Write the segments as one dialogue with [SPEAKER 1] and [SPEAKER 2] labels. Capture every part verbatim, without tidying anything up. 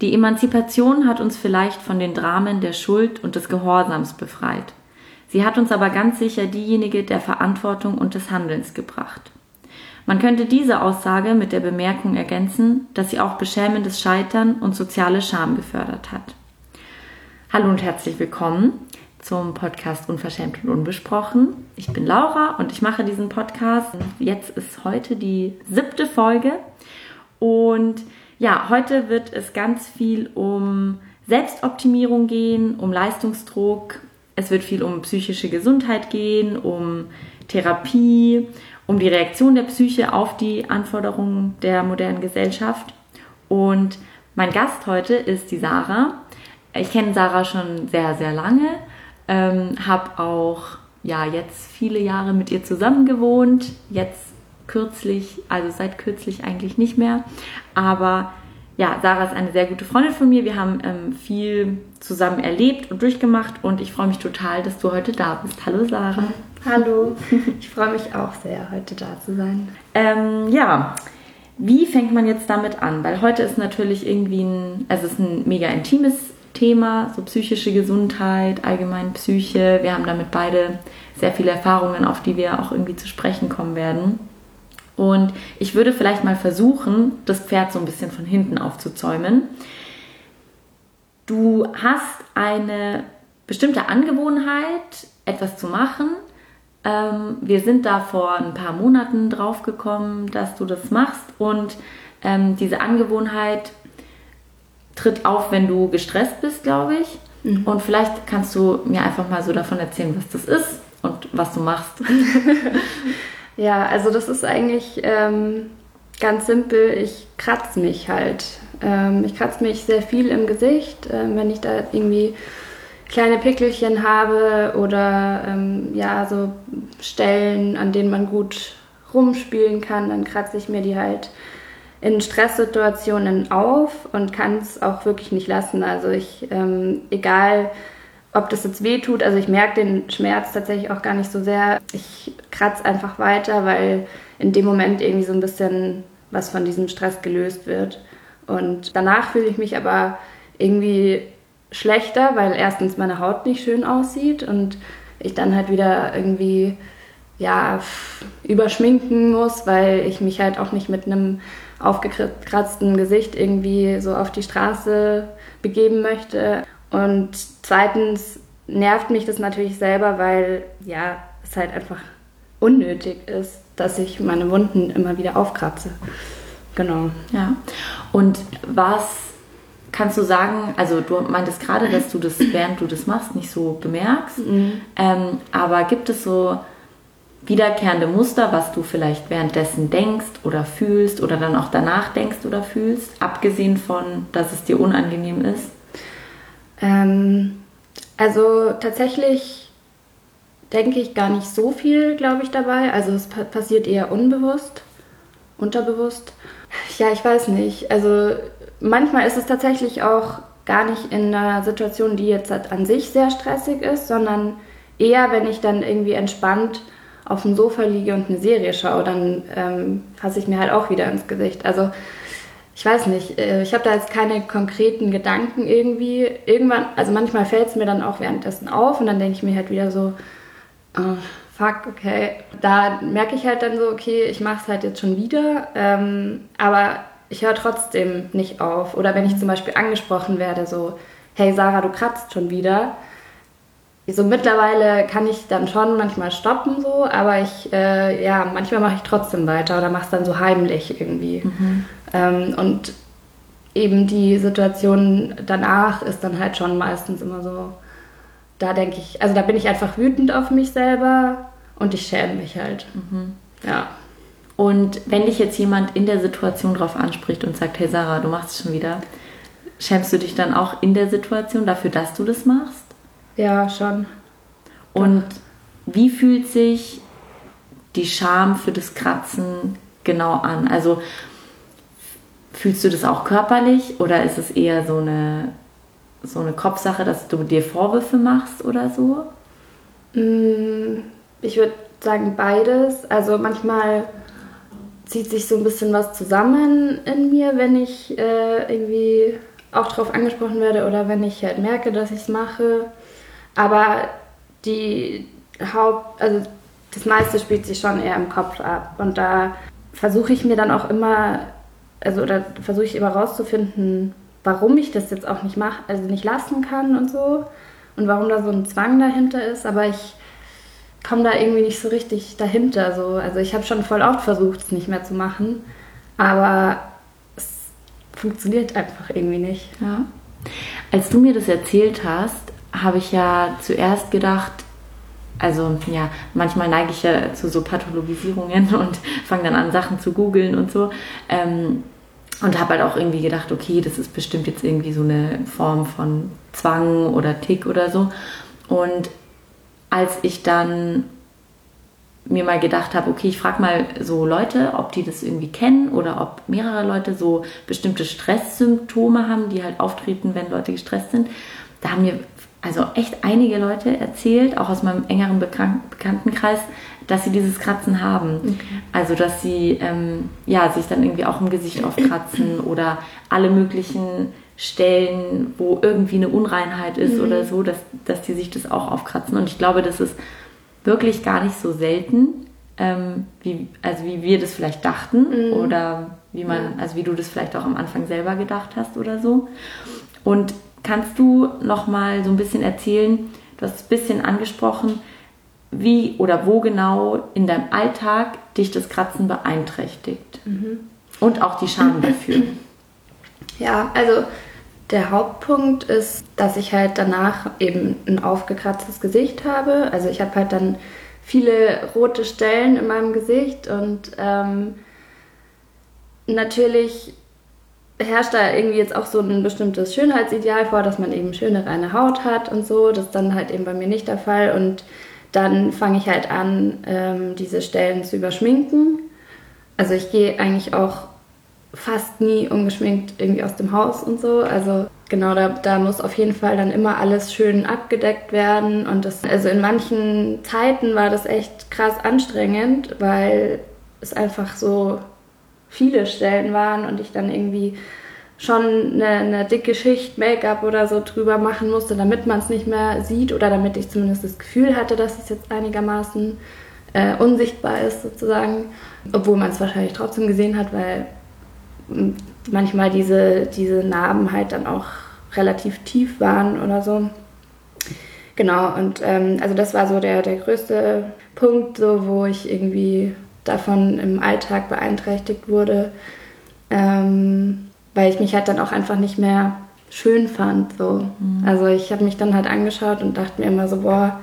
[SPEAKER 1] Die Emanzipation hat uns vielleicht von den Dramen der Schuld und des Gehorsams befreit. Sie hat uns aber ganz sicher diejenige der Verantwortung und des Handelns gebracht. Man könnte diese Aussage mit der Bemerkung ergänzen, dass sie auch beschämendes Scheitern und soziale Scham gefördert hat. Hallo und herzlich willkommen zum Podcast Unverschämt und Unbesprochen. Ich bin Laura und ich mache diesen Podcast. Jetzt ist heute die siebte Folge und ja, heute wird es ganz viel um Selbstoptimierung gehen, um Leistungsdruck. Es wird viel um psychische Gesundheit gehen, um Therapie, um die Reaktion der Psyche auf die Anforderungen der modernen Gesellschaft. Und mein Gast heute ist die Sarah. Ich kenne Sarah schon sehr, sehr lange, ähm, habe auch ja, jetzt viele Jahre mit ihr zusammen gewohnt, jetzt kürzlich, also seit kürzlich eigentlich nicht mehr, aber ja, Sarah ist eine sehr gute Freundin von mir, wir haben ähm, viel zusammen erlebt und durchgemacht und ich freue mich total, dass du heute da bist. Hallo Sarah.
[SPEAKER 2] Hallo, ich freue mich auch sehr, heute da zu sein.
[SPEAKER 1] Ähm, ja, wie fängt man jetzt damit an? Weil heute ist natürlich irgendwie ein, also es ist ein mega intimes Thema, so psychische Gesundheit, allgemein Psyche. Wir haben damit beide sehr viele Erfahrungen, auf die wir auch irgendwie zu sprechen kommen werden. Und ich würde vielleicht mal versuchen, das Pferd so ein bisschen von hinten aufzuzäumen. Du hast eine bestimmte Angewohnheit, etwas zu machen. Ähm, wir sind da vor ein paar Monaten drauf gekommen, dass du das machst. Und ähm, diese Angewohnheit tritt auf, wenn du gestresst bist, glaube ich. Mhm. Und vielleicht kannst du mir einfach mal so davon erzählen, was das ist und was du machst.
[SPEAKER 2] Ja, also das ist eigentlich ähm, ganz simpel. Ich kratze mich halt. Ähm, ich kratze mich sehr viel im Gesicht, ähm, wenn ich da irgendwie kleine Pickelchen habe oder ähm, ja, so Stellen, an denen man gut rumspielen kann, dann kratze ich mir die halt in Stresssituationen auf und kann es auch wirklich nicht lassen. Also ich, ähm, egal ob das jetzt weh tut, also ich merke den Schmerz tatsächlich auch gar nicht so sehr. Ich kratze einfach weiter, weil in dem Moment irgendwie so ein bisschen was von diesem Stress gelöst wird. Und danach fühle ich mich aber irgendwie schlechter, weil erstens meine Haut nicht schön aussieht und ich dann halt wieder irgendwie ja, überschminken muss, weil ich mich halt auch nicht mit einem aufgekratzten Gesicht irgendwie so auf die Straße begeben möchte. Und zweitens nervt mich das natürlich selber, weil ja, es halt einfach unnötig ist, dass ich meine Wunden immer wieder aufkratze. Genau.
[SPEAKER 1] Ja. Und was kannst du sagen, also du meintest gerade, dass du das, während du das machst, nicht so bemerkst, mhm. ähm, aber gibt es so wiederkehrende Muster, was du vielleicht währenddessen denkst oder fühlst oder dann auch danach denkst oder fühlst, abgesehen von, dass es dir unangenehm ist?
[SPEAKER 2] Ähm, also tatsächlich denke ich gar nicht so viel, glaube ich, dabei. Also es pa- passiert eher unbewusst, unterbewusst. Ja, ich weiß nicht. Also manchmal ist es tatsächlich auch gar nicht in einer Situation, die jetzt halt an sich sehr stressig ist, sondern eher, wenn ich dann irgendwie entspannt auf dem Sofa liege und eine Serie schaue, dann ähm, fasse ich mir halt auch wieder ins Gesicht. Also ich weiß nicht, ich habe da jetzt keine konkreten Gedanken irgendwie. Irgendwann, also manchmal fällt es mir dann auch währenddessen auf und dann denke ich mir halt wieder so, oh, fuck, okay. Da merke ich halt dann so, okay, ich mache es halt jetzt schon wieder, ähm, aber ich höre trotzdem nicht auf. Oder wenn ich zum Beispiel angesprochen werde, so, hey Sarah, du kratzt schon wieder. So mittlerweile kann ich dann schon manchmal stoppen, so, aber ich, äh, ja, manchmal mache ich trotzdem weiter oder mache es dann so heimlich irgendwie. Mhm. Ähm, und eben die Situation danach ist dann halt schon meistens immer so, da denke ich, also da bin ich einfach wütend auf mich selber und ich schäme mich halt. Mhm. Ja.
[SPEAKER 1] Und wenn dich jetzt jemand in der Situation drauf anspricht und sagt, hey Sarah, du machst es schon wieder, schämst du dich dann auch in der Situation dafür, dass du das machst?
[SPEAKER 2] Ja, schon.
[SPEAKER 1] Und wie fühlt sich die Scham für das Kratzen genau an? Also fühlst du das auch körperlich oder ist es eher so eine, so eine Kopfsache, dass du dir Vorwürfe machst oder so?
[SPEAKER 2] Ich würde sagen beides. Also manchmal zieht sich so ein bisschen was zusammen in mir, wenn ich äh, irgendwie auch darauf angesprochen werde oder wenn ich halt merke, dass ich es mache. Aber die Haupt, also das meiste spielt sich schon eher im Kopf ab. Und da versuche ich mir dann auch immer, also oder versuche ich immer rauszufinden, warum ich das jetzt auch nicht mache, also nicht lassen kann und so. Und warum da so ein Zwang dahinter ist. Aber ich komme da irgendwie nicht so richtig dahinter. So. Also ich habe schon voll oft versucht, es nicht mehr zu machen. Aber es funktioniert einfach irgendwie nicht.
[SPEAKER 1] Ja. Als du mir das erzählt hast, habe ich ja zuerst gedacht, also ja, manchmal neige ich ja zu so Pathologisierungen und fange dann an, Sachen zu googeln und so. Ähm, und habe halt auch irgendwie gedacht, okay, das ist bestimmt jetzt irgendwie so eine Form von Zwang oder Tick oder so. Und als ich dann mir mal gedacht habe, okay, ich frage mal so Leute, ob die das irgendwie kennen oder ob mehrere Leute so bestimmte Stresssymptome haben, die halt auftreten, wenn Leute gestresst sind. Da haben mir also echt einige Leute erzählt, auch aus meinem engeren Bekan- Bekanntenkreis, dass sie dieses Kratzen haben. Okay. Also, dass sie ähm, ja, sich dann irgendwie auch im Gesicht aufkratzen oder alle möglichen Stellen, wo irgendwie eine Unreinheit ist mhm. oder so, dass, dass die sich das auch aufkratzen. Und ich glaube, das ist wirklich gar nicht so selten, ähm, wie, also wie wir das vielleicht dachten mhm. oder wie man, ja. also wie du das vielleicht auch am Anfang selber gedacht hast oder so. Und kannst du noch mal so ein bisschen erzählen, du hast es ein bisschen angesprochen, wie oder wo genau in deinem Alltag dich das Kratzen beeinträchtigt mhm. und auch die Scham dafür?
[SPEAKER 2] Ja, also der Hauptpunkt ist, dass ich halt danach eben ein aufgekratztes Gesicht habe. Also ich habe halt dann viele rote Stellen in meinem Gesicht und ähm, natürlich herrscht da irgendwie jetzt auch so ein bestimmtes Schönheitsideal vor, dass man eben schöne, reine Haut hat und so. Das ist dann halt eben bei mir nicht der Fall. Und dann fange ich halt an, ähm, diese Stellen zu überschminken. Also ich gehe eigentlich auch fast nie ungeschminkt irgendwie aus dem Haus und so. Also genau, da, da muss auf jeden Fall dann immer alles schön abgedeckt werden. Und das, also in manchen Zeiten war das echt krass anstrengend, weil es einfach so viele Stellen waren und ich dann irgendwie schon eine, eine dicke Schicht Make-up oder so drüber machen musste, damit man es nicht mehr sieht oder damit ich zumindest das Gefühl hatte, dass es jetzt einigermaßen äh, unsichtbar ist sozusagen, obwohl man es wahrscheinlich trotzdem gesehen hat, weil manchmal diese, diese Narben halt dann auch relativ tief waren oder so. Genau, und ähm, also das war so der, der größte Punkt, so, wo ich irgendwie davon im Alltag beeinträchtigt wurde, ähm, weil ich mich halt dann auch einfach nicht mehr schön fand. So. Mhm. Also ich habe mich dann halt angeschaut und dachte mir immer so, boah,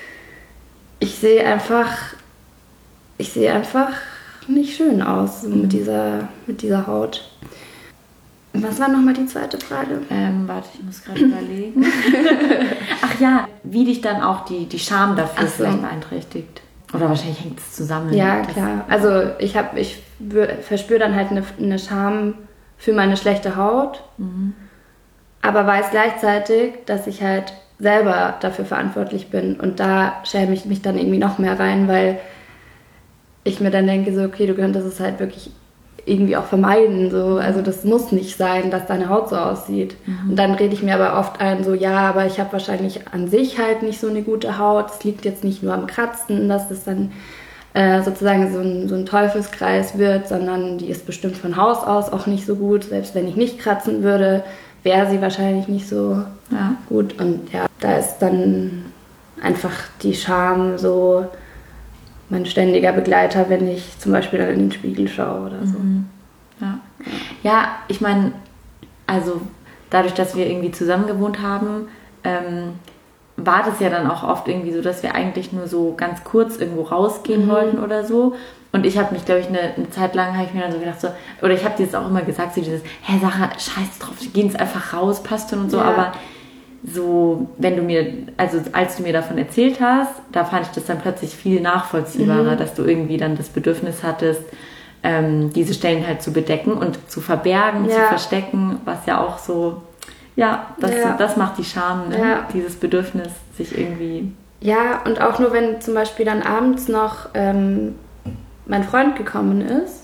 [SPEAKER 2] ich sehe einfach, ich sehe einfach nicht schön aus so mhm. mit dieser, mit dieser Haut. Was war nochmal die zweite Frage?
[SPEAKER 1] Ähm, warte, ich muss gerade überlegen. Ach ja, wie dich dann auch die, die Scham dafür so. vielleicht beeinträchtigt. Oder wahrscheinlich hängt es zusammen.
[SPEAKER 2] Ja, klar. Also ich, hab, ich verspüre dann halt eine, eine Scham für meine schlechte Haut, mhm. aber weiß gleichzeitig, dass ich halt selber dafür verantwortlich bin. Und da schäme ich mich dann irgendwie noch mehr rein, weil ich mir dann denke, so okay, du könntest es halt wirklich irgendwie auch vermeiden. So. Also das muss nicht sein, dass deine Haut so aussieht. Mhm. Und dann rede ich mir aber oft ein, so ja, aber ich habe wahrscheinlich an sich halt nicht so eine gute Haut. Es liegt jetzt nicht nur am Kratzen, dass das dann äh, sozusagen so ein, so ein Teufelskreis wird, sondern die ist bestimmt von Haus aus auch nicht so gut. Selbst wenn ich nicht kratzen würde, wäre sie wahrscheinlich nicht so ja. gut. Und ja, da ist dann einfach die Scham so mein ständiger Begleiter, wenn ich zum Beispiel dann in den Spiegel schaue oder so.
[SPEAKER 1] Mhm. Ja. ja, ich meine, also dadurch, dass wir irgendwie zusammen gewohnt haben, ähm, war das ja dann auch oft irgendwie so, dass wir eigentlich nur so ganz kurz irgendwo rausgehen mhm. wollten oder so. Und ich habe mich, glaube ich, eine, eine Zeit lang, habe ich mir dann so gedacht, so, oder ich habe dir das auch immer gesagt, so dieses, hä, Sarah, scheiß drauf, wir gehen jetzt einfach raus, passt schon und so, ja. aber so, wenn du mir, also als du mir davon erzählt hast, da fand ich das dann plötzlich viel nachvollziehbarer, mhm. dass du irgendwie dann das Bedürfnis hattest, ähm, diese Stellen halt zu bedecken und zu verbergen, ja. zu verstecken, was ja auch so, ja, das, ja. das macht die Scham, ne? Ja. Dieses Bedürfnis, sich irgendwie...
[SPEAKER 2] Ja, und auch nur, wenn zum Beispiel dann abends noch ähm, mein Freund gekommen ist,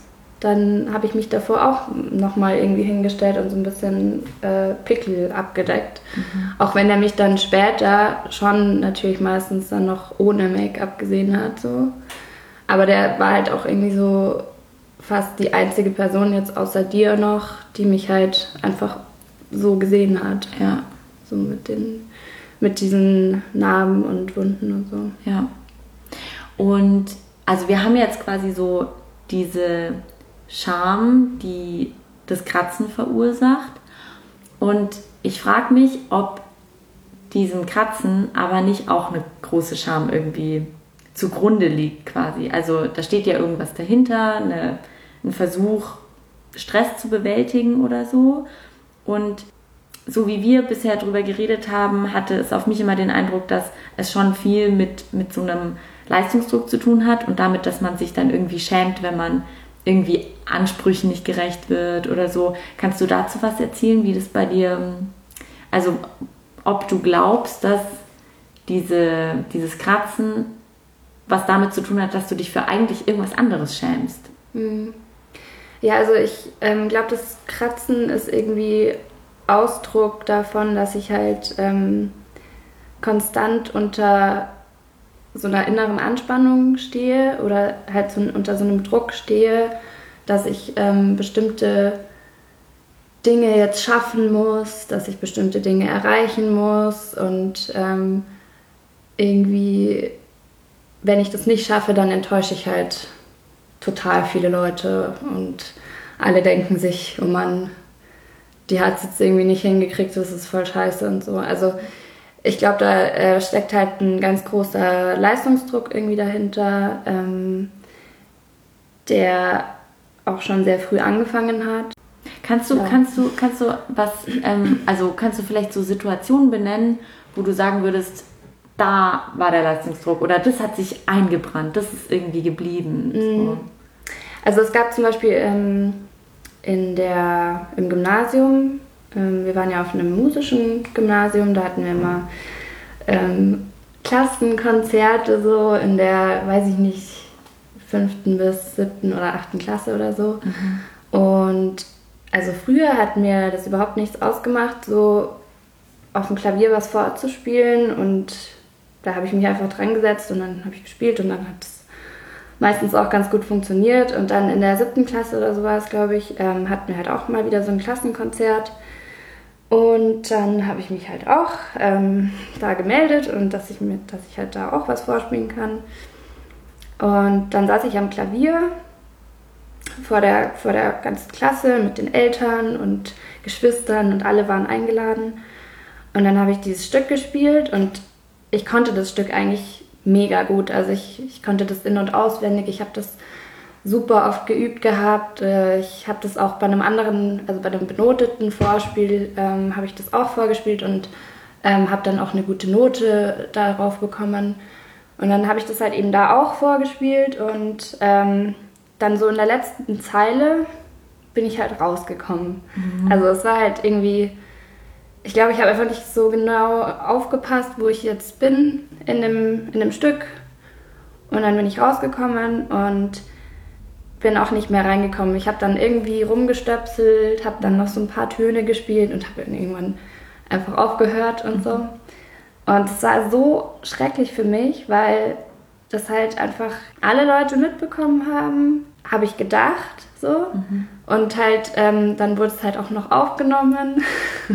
[SPEAKER 2] dann habe ich mich davor auch nochmal irgendwie hingestellt und so ein bisschen äh, Pickel abgedeckt. Mhm. Auch wenn er mich dann später schon natürlich meistens dann noch ohne Make-up gesehen hat. So. Aber der war halt auch irgendwie so fast die einzige Person jetzt außer dir noch, die mich halt einfach so gesehen hat.
[SPEAKER 1] Ja.
[SPEAKER 2] So mit den, mit diesen Narben und Wunden und so.
[SPEAKER 1] Ja. Und also wir haben jetzt quasi so diese Scham, die das Kratzen verursacht. Und ich frage mich, ob diesem Kratzen aber nicht auch eine große Scham irgendwie zugrunde liegt quasi. Also da steht ja irgendwas dahinter, eine, ein Versuch, Stress zu bewältigen oder so. Und so wie wir bisher drüber geredet haben, hatte es auf mich immer den Eindruck, dass es schon viel mit, mit so einem Leistungsdruck zu tun hat und damit, dass man sich dann irgendwie schämt, wenn man irgendwie Ansprüchen nicht gerecht wird oder so. Kannst du dazu was erzählen, wie das bei dir, also ob du glaubst, dass diese, dieses Kratzen was damit zu tun hat, dass du dich für eigentlich irgendwas anderes schämst?
[SPEAKER 2] Ja, also ich ähm, glaube, das Kratzen ist irgendwie Ausdruck davon, dass ich halt ähm, konstant unter so einer inneren Anspannung stehe oder halt so, unter so einem Druck stehe, dass ich ähm, bestimmte Dinge jetzt schaffen muss, dass ich bestimmte Dinge erreichen muss und ähm, irgendwie, wenn ich das nicht schaffe, dann enttäusche ich halt total viele Leute und alle denken sich, oh Mann, die hat es jetzt irgendwie nicht hingekriegt, das ist voll scheiße und so. Also ich glaube, da äh, steckt halt ein ganz großer Leistungsdruck irgendwie dahinter, ähm, der auch schon sehr früh angefangen hat.
[SPEAKER 1] Kannst du, ja. kannst du, kannst du was, ähm, also kannst du vielleicht so Situationen benennen, wo du sagen würdest, da war der Leistungsdruck oder das hat sich eingebrannt, das ist irgendwie geblieben?
[SPEAKER 2] Mhm. So. Also es gab zum Beispiel ähm, in der, im Gymnasium, ähm, wir waren ja auf einem musischen Gymnasium, da hatten wir immer ähm, Klassenkonzerte so in der, weiß ich nicht, fünften bis siebten oder achten Klasse oder so. Mhm. Und also früher hat mir das überhaupt nichts ausgemacht, so auf dem Klavier was vorzuspielen und da habe ich mich einfach dran gesetzt und dann habe ich gespielt und dann hat es meistens auch ganz gut funktioniert. Und dann in der siebten Klasse oder so war es, glaube ich, ähm, hatten wir halt auch mal wieder so ein Klassenkonzert. Und dann habe ich mich halt auch ähm, da gemeldet und dass ich, mir, dass ich halt da auch was vorspielen kann. Und dann saß ich am Klavier vor der, vor der ganzen Klasse mit den Eltern und Geschwistern und alle waren eingeladen. Und dann habe ich dieses Stück gespielt und ich konnte das Stück eigentlich mega gut. Also ich, ich konnte das in- und auswendig. Ich habe das super oft geübt gehabt. Ich habe das auch bei einem anderen, also bei einem benoteten Vorspiel, ähm, habe ich das auch vorgespielt und ähm, habe dann auch eine gute Note darauf bekommen. Und dann habe ich das halt eben da auch vorgespielt und ähm, dann so in der letzten Zeile bin ich halt rausgekommen. Mhm. Also es war halt irgendwie, ich glaube, ich habe einfach nicht so genau aufgepasst, wo ich jetzt bin in dem, in dem Stück. Und dann bin ich rausgekommen und bin auch nicht mehr reingekommen. Ich habe dann irgendwie rumgestöpselt, habe dann noch so ein paar Töne gespielt und habe irgendwann einfach aufgehört und so. Und es war so schrecklich für mich, weil das halt einfach alle Leute mitbekommen haben, habe ich gedacht, so. Mhm. Und halt, ähm, dann wurde es halt auch noch aufgenommen.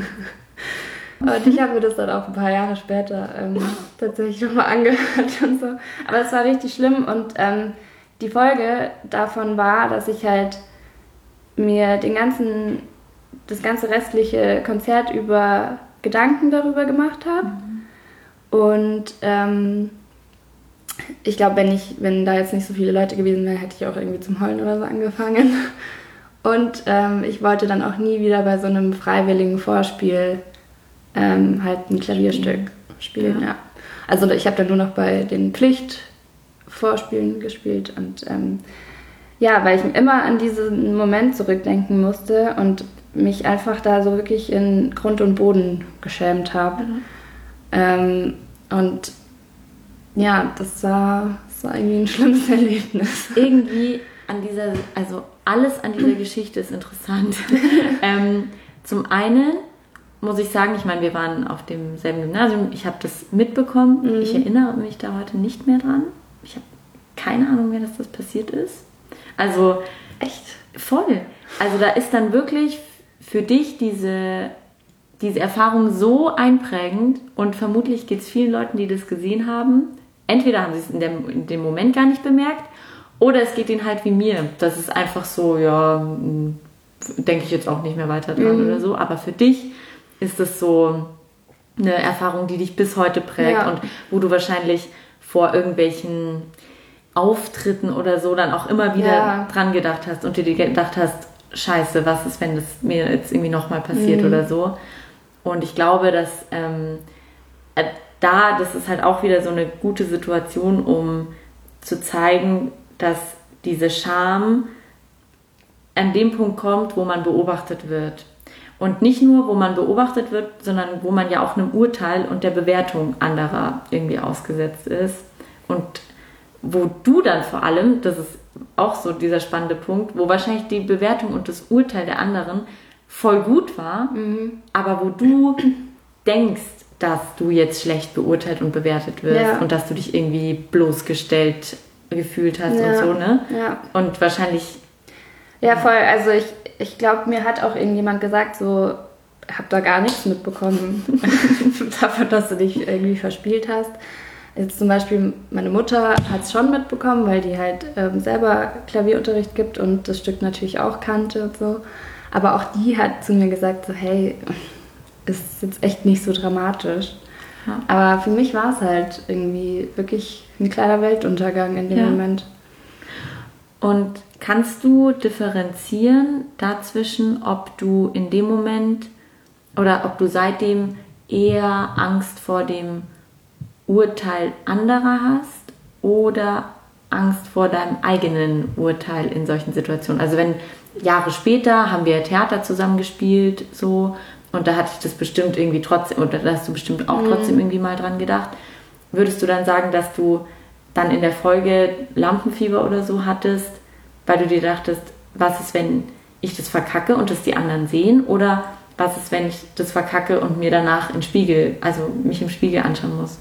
[SPEAKER 2] Und ich habe mir das dann auch ein paar Jahre später ähm, tatsächlich nochmal angehört und so. Aber es war richtig schlimm und ähm, die Folge davon war, dass ich halt mir den ganzen, das ganze restliche Konzert über Gedanken darüber gemacht habe. Mhm. Und ähm, ich glaube, wenn ich, wenn da jetzt nicht so viele Leute gewesen wären, hätte ich auch irgendwie zum Heulen oder so angefangen. Und ähm, ich wollte dann auch nie wieder bei so einem freiwilligen Vorspiel ähm, halt ein Klavierstück spielen. Ja. Ja. Also ich habe dann nur noch bei den Pflichtvorspielen gespielt und ähm, ja, weil ich immer an diesen Moment zurückdenken musste und mich einfach da so wirklich in Grund und Boden geschämt habe. Mhm. Ähm, und ja, das war, das war irgendwie ein schlimmes Erlebnis.
[SPEAKER 1] Irgendwie an dieser, also alles an dieser Geschichte ist interessant. ähm, zum einen muss ich sagen, ich meine, wir waren auf demselben Gymnasium, ich habe das mitbekommen, mhm. ich erinnere mich da heute nicht mehr dran. Ich habe keine Ahnung mehr, dass das passiert ist. Also, echt voll. Also da ist dann wirklich für dich diese, diese Erfahrung so einprägend und vermutlich geht es vielen Leuten, die das gesehen haben, entweder haben sie es in dem, in dem Moment gar nicht bemerkt oder es geht ihnen halt wie mir. Das ist einfach so, ja, denke ich jetzt auch nicht mehr weiter dran mhm. oder so. Aber für dich ist das so eine Erfahrung, die dich bis heute prägt ja. und wo du wahrscheinlich vor irgendwelchen Auftritten oder so dann auch immer wieder ja. dran gedacht hast und dir gedacht hast, scheiße, was ist, wenn das mir jetzt irgendwie nochmal passiert mhm. oder so. Und ich glaube, dass ähm, da, das ist halt auch wieder so eine gute Situation, um zu zeigen, dass diese Scham an dem Punkt kommt, wo man beobachtet wird. Und nicht nur, wo man beobachtet wird, sondern wo man ja auch einem Urteil und der Bewertung anderer irgendwie ausgesetzt ist. Und wo du dann vor allem, das ist auch so dieser spannende Punkt, wo wahrscheinlich die Bewertung und das Urteil der anderen voll gut war, mhm. aber wo du denkst, dass du jetzt schlecht beurteilt und bewertet wirst ja. und dass du dich irgendwie bloßgestellt gefühlt hast ja. und so, ne?
[SPEAKER 2] Ja.
[SPEAKER 1] Und wahrscheinlich...
[SPEAKER 2] Ja, voll. Also ich, ich glaube, mir hat auch irgendjemand gesagt, so, hab da gar nichts mitbekommen davon, dass du dich irgendwie verspielt hast. Jetzt zum Beispiel meine Mutter hat es schon mitbekommen, weil die halt ähm, selber Klavierunterricht gibt und das Stück natürlich auch kannte und so. Aber auch die hat zu mir gesagt, so, hey, ist jetzt echt nicht so dramatisch. Ja. Aber für mich war es halt irgendwie wirklich ein kleiner Weltuntergang in dem ja. Moment.
[SPEAKER 1] Und kannst du differenzieren dazwischen, ob du in dem Moment oder ob du seitdem eher Angst vor dem Urteil anderer hast oder Angst vor deinem eigenen Urteil in solchen Situationen? Also wenn Jahre später haben wir Theater zusammen gespielt, so, und da hatte ich das bestimmt irgendwie trotzdem, oder da hast du bestimmt auch mhm. trotzdem irgendwie mal dran gedacht. Würdest du dann sagen, dass du dann in der Folge Lampenfieber oder so hattest, weil du dir dachtest, was ist, wenn ich das verkacke und das die anderen sehen? Oder was ist, wenn ich das verkacke und mir danach im Spiegel, also mich im Spiegel anschauen muss?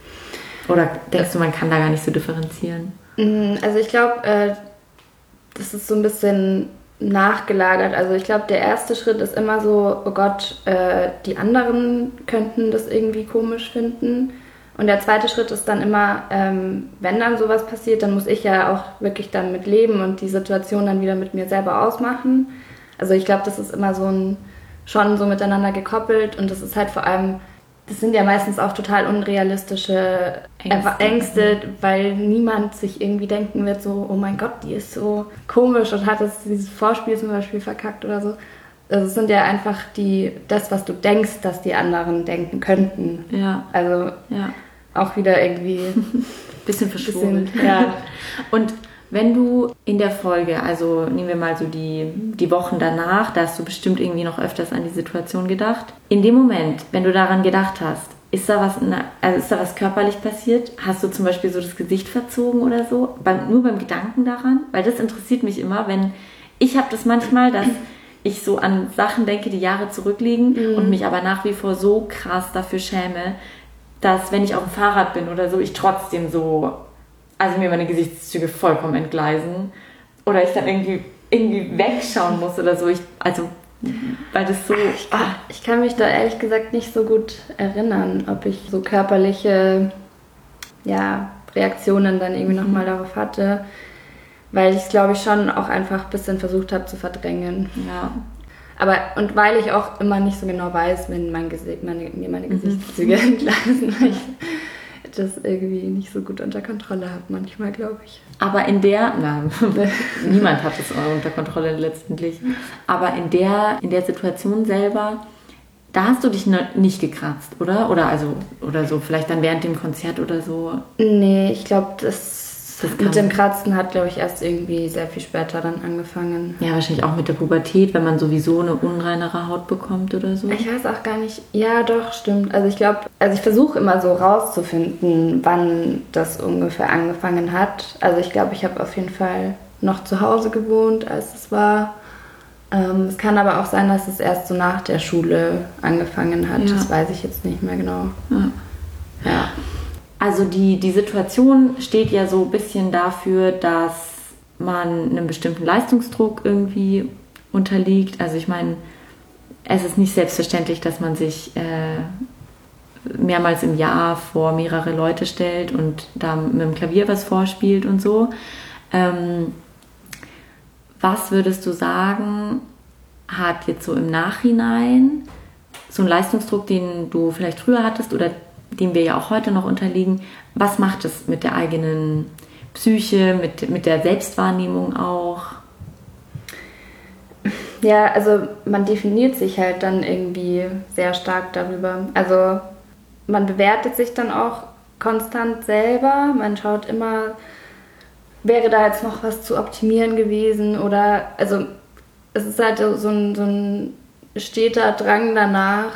[SPEAKER 1] Oder denkst du, man kann da gar nicht so differenzieren?
[SPEAKER 2] Also ich glaube, äh, das ist so ein bisschen nachgelagert. Also ich glaube, der erste Schritt ist immer so, oh Gott, äh, die anderen könnten das irgendwie komisch finden. Und der zweite Schritt ist dann immer, ähm, wenn dann sowas passiert, dann muss ich ja auch wirklich dann mit leben und die Situation dann wieder mit mir selber ausmachen. Also ich glaube, das ist immer so ein, schon so miteinander gekoppelt und das ist halt vor allem, das sind ja meistens auch total unrealistische Ängste, Ängste, weil niemand sich irgendwie denken wird so, oh mein Gott, die ist so komisch und hat das, dieses Vorspiel zum Beispiel verkackt oder so. Also es sind ja einfach die, das, was du denkst, dass die anderen denken könnten.
[SPEAKER 1] Ja.
[SPEAKER 2] Also
[SPEAKER 1] ja.
[SPEAKER 2] auch wieder irgendwie
[SPEAKER 1] bisschen verschwurbelt. Ja. Und wenn du in der Folge, also nehmen wir mal so die, die Wochen danach, da hast du bestimmt irgendwie noch öfters an die Situation gedacht. In dem Moment, wenn du daran gedacht hast, ist da was, also ist da was körperlich passiert? Hast du zum Beispiel so das Gesicht verzogen oder so? Beim, nur beim Gedanken daran? Weil das interessiert mich immer, wenn ich habe das manchmal, dass ich so an Sachen denke, die Jahre zurückliegen mhm. und mich aber nach wie vor so krass dafür schäme, dass wenn ich auf dem Fahrrad bin oder so, ich trotzdem so, also mir meine Gesichtszüge vollkommen entgleisen oder ich dann irgendwie, irgendwie wegschauen muss oder so. Ich, also, weil das so...
[SPEAKER 2] Ich kann, ich kann mich da ehrlich gesagt nicht so gut erinnern, ob ich so körperliche ja, Reaktionen dann irgendwie mhm. nochmal darauf hatte, weil ich es, glaube ich, schon auch einfach ein bisschen versucht habe zu verdrängen.
[SPEAKER 1] Ja.
[SPEAKER 2] Aber, und weil ich auch immer nicht so genau weiß, wenn mein Gesicht, meine, mir meine Gesichtszüge mhm. entgleisen, weil ich das irgendwie nicht so gut unter Kontrolle habe manchmal, glaube ich.
[SPEAKER 1] Aber in der, nein, niemand hat es unter Kontrolle letztendlich, aber in der, in der Situation selber, da hast du dich nicht gekratzt, oder? Oder also, oder so, vielleicht dann während dem Konzert oder so?
[SPEAKER 2] Nee, ich glaube, das... Das mit dem Kratzen hat, glaube ich, erst irgendwie sehr viel später dann angefangen.
[SPEAKER 1] Ja, wahrscheinlich auch mit der Pubertät, wenn man sowieso eine unreinere Haut bekommt oder so.
[SPEAKER 2] Ich weiß auch gar nicht. Ja, doch, stimmt. Also ich glaube, also ich versuche immer so rauszufinden, wann das ungefähr angefangen hat. Also ich glaube, ich habe auf jeden Fall noch zu Hause gewohnt, als es war. Ähm, es kann aber auch sein, dass es erst so nach der Schule angefangen hat. Ja. Das weiß ich jetzt nicht mehr genau.
[SPEAKER 1] Ja.
[SPEAKER 2] Ja.
[SPEAKER 1] Also die, die Situation steht ja so ein bisschen dafür, dass man einem bestimmten Leistungsdruck irgendwie unterliegt. Also ich meine, es ist nicht selbstverständlich, dass man sich äh, mehrmals im Jahr vor mehrere Leute stellt und da mit dem Klavier was vorspielt und so. Ähm, was würdest du sagen, hat jetzt so im Nachhinein so einen Leistungsdruck, den du vielleicht früher hattest oder dem wir ja auch heute noch unterliegen, was macht es mit der eigenen Psyche, mit, mit der Selbstwahrnehmung auch?
[SPEAKER 2] Ja, also man definiert sich halt dann irgendwie sehr stark darüber. Also man bewertet sich dann auch konstant selber. Man schaut immer, wäre da jetzt noch was zu optimieren gewesen oder, also es ist halt so ein, so ein steter Drang danach,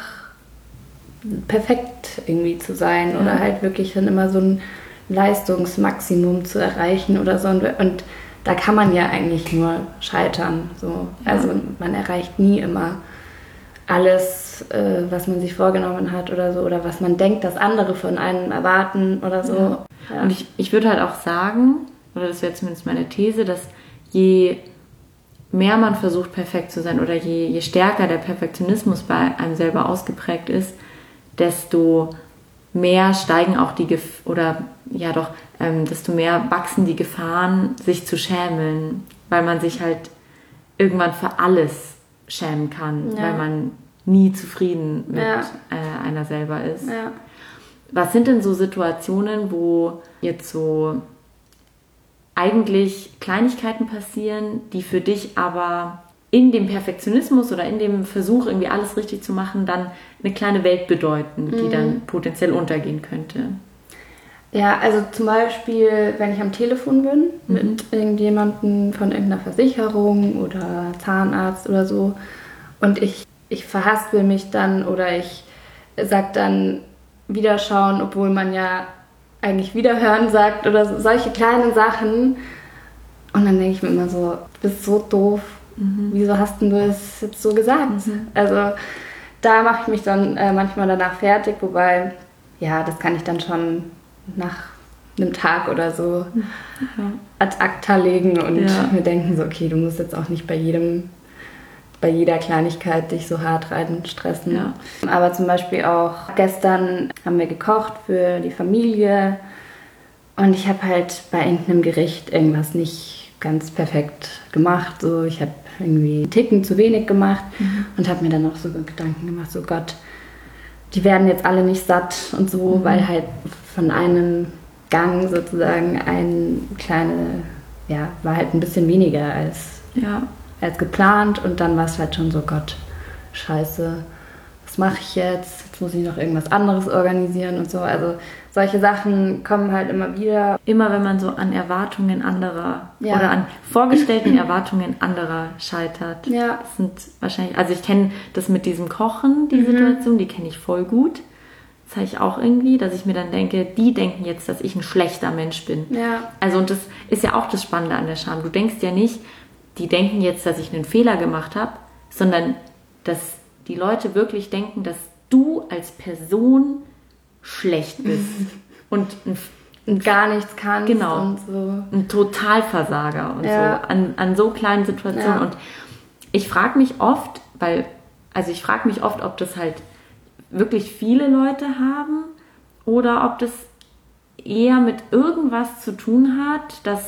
[SPEAKER 2] perfekt irgendwie zu sein, ja, oder halt wirklich dann immer so ein Leistungsmaximum zu erreichen oder so. Und, und da kann man ja eigentlich nur scheitern. So. Ja. Also man erreicht nie immer alles, äh, was man sich vorgenommen hat oder so, oder was man denkt, dass andere von einem erwarten oder so.
[SPEAKER 1] Ja. Ja. Und ich, ich würde halt auch sagen, oder das wäre zumindest meine These, dass je mehr man versucht, perfekt zu sein oder je, je stärker der Perfektionismus bei einem selber ausgeprägt ist, desto mehr steigen auch die Gef- oder ja doch, ähm, desto mehr wachsen die Gefahren, sich zu schämen, weil man sich halt irgendwann für alles schämen kann, ja, weil man nie zufrieden mit ja. äh, einer selber ist.
[SPEAKER 2] Ja.
[SPEAKER 1] Was sind denn so Situationen, wo jetzt so eigentlich Kleinigkeiten passieren, die für dich aber in dem Perfektionismus oder in dem Versuch, irgendwie alles richtig zu machen, dann eine kleine Welt bedeuten, die mhm. dann potenziell untergehen könnte?
[SPEAKER 2] Ja, also zum Beispiel, wenn ich am Telefon bin mhm. mit irgendjemandem von irgendeiner Versicherung oder Zahnarzt oder so und ich, ich verhaspel mich dann oder ich sag dann Wiederschauen, obwohl man ja eigentlich Wiederhören sagt oder so, solche kleinen Sachen. Und dann denke ich mir immer so, du bist so doof. Mhm. Wieso hast du es jetzt so gesagt? Mhm. Also da mache ich mich dann äh, manchmal danach fertig, wobei, ja, das kann ich dann schon nach einem Tag oder so ja. ad acta legen und ja. mir denken so, okay, du musst jetzt auch nicht bei jedem, bei jeder Kleinigkeit dich so hart rein stressen. Ja. Aber zum Beispiel auch gestern haben wir gekocht für die Familie und ich habe halt bei irgendeinem Gericht irgendwas nicht ganz perfekt gemacht. So, ich habe irgendwie einen Ticken zu wenig gemacht mhm. und habe mir dann auch so Gedanken gemacht, so Gott, die werden jetzt alle nicht satt und so, mhm. weil halt von einem Gang sozusagen ein kleine, ja, war halt ein bisschen weniger als,
[SPEAKER 1] ja.
[SPEAKER 2] als geplant und dann war es halt schon so, Gott, scheiße, was mache ich jetzt? Jetzt muss ich noch irgendwas anderes organisieren und so. Also solche Sachen kommen halt immer wieder.
[SPEAKER 1] Immer wenn man so an Erwartungen anderer ja. oder an vorgestellten Erwartungen anderer scheitert.
[SPEAKER 2] Ja.
[SPEAKER 1] Das sind wahrscheinlich, also ich kenne das mit diesem Kochen, die mhm. Situation, die kenne ich voll gut. Das habe ich auch irgendwie, dass ich mir dann denke, die denken jetzt, dass ich ein schlechter Mensch bin.
[SPEAKER 2] Ja.
[SPEAKER 1] Also und das ist ja auch das Spannende an der Scham. Du denkst ja nicht, die denken jetzt, dass ich einen Fehler gemacht habe, sondern dass die Leute wirklich denken, dass du als Person schlecht bist und, ein,
[SPEAKER 2] und gar nichts kannst
[SPEAKER 1] genau,
[SPEAKER 2] und so.
[SPEAKER 1] Ein Totalversager und
[SPEAKER 2] ja.
[SPEAKER 1] so an, an so kleinen Situationen.
[SPEAKER 2] Ja.
[SPEAKER 1] Und ich frage mich oft, weil, also ich frage mich oft, ob das halt wirklich viele Leute haben oder ob das eher mit irgendwas zu tun hat, dass,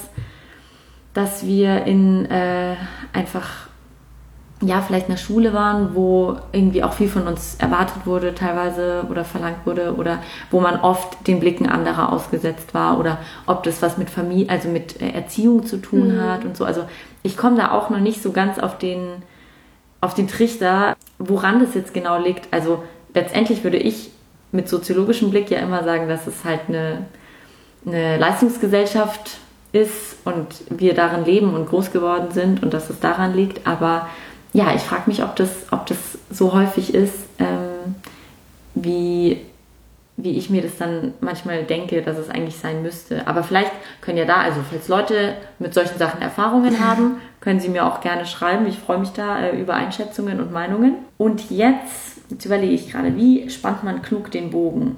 [SPEAKER 1] dass wir in äh, einfach ja, vielleicht in der Schule waren, wo irgendwie auch viel von uns erwartet wurde teilweise oder verlangt wurde oder wo man oft den Blicken anderer ausgesetzt war oder ob das was mit Familie, also mit Erziehung zu tun mhm. hat und so. Also ich komme da auch noch nicht so ganz auf den, auf den Trichter, woran das jetzt genau liegt. Also letztendlich würde ich mit soziologischem Blick ja immer sagen, dass es halt eine, eine Leistungsgesellschaft ist und wir darin leben und groß geworden sind und dass es daran liegt, aber ja, ich frage mich, ob das, ob das so häufig ist, ähm, wie, wie ich mir das dann manchmal denke, dass es eigentlich sein müsste. Aber vielleicht können ja da, also falls Leute mit solchen Sachen Erfahrungen haben, können sie mir auch gerne schreiben. Ich freue mich da äh, über Einschätzungen und Meinungen. Und jetzt, jetzt überlege ich gerade, wie spannt man klug den Bogen?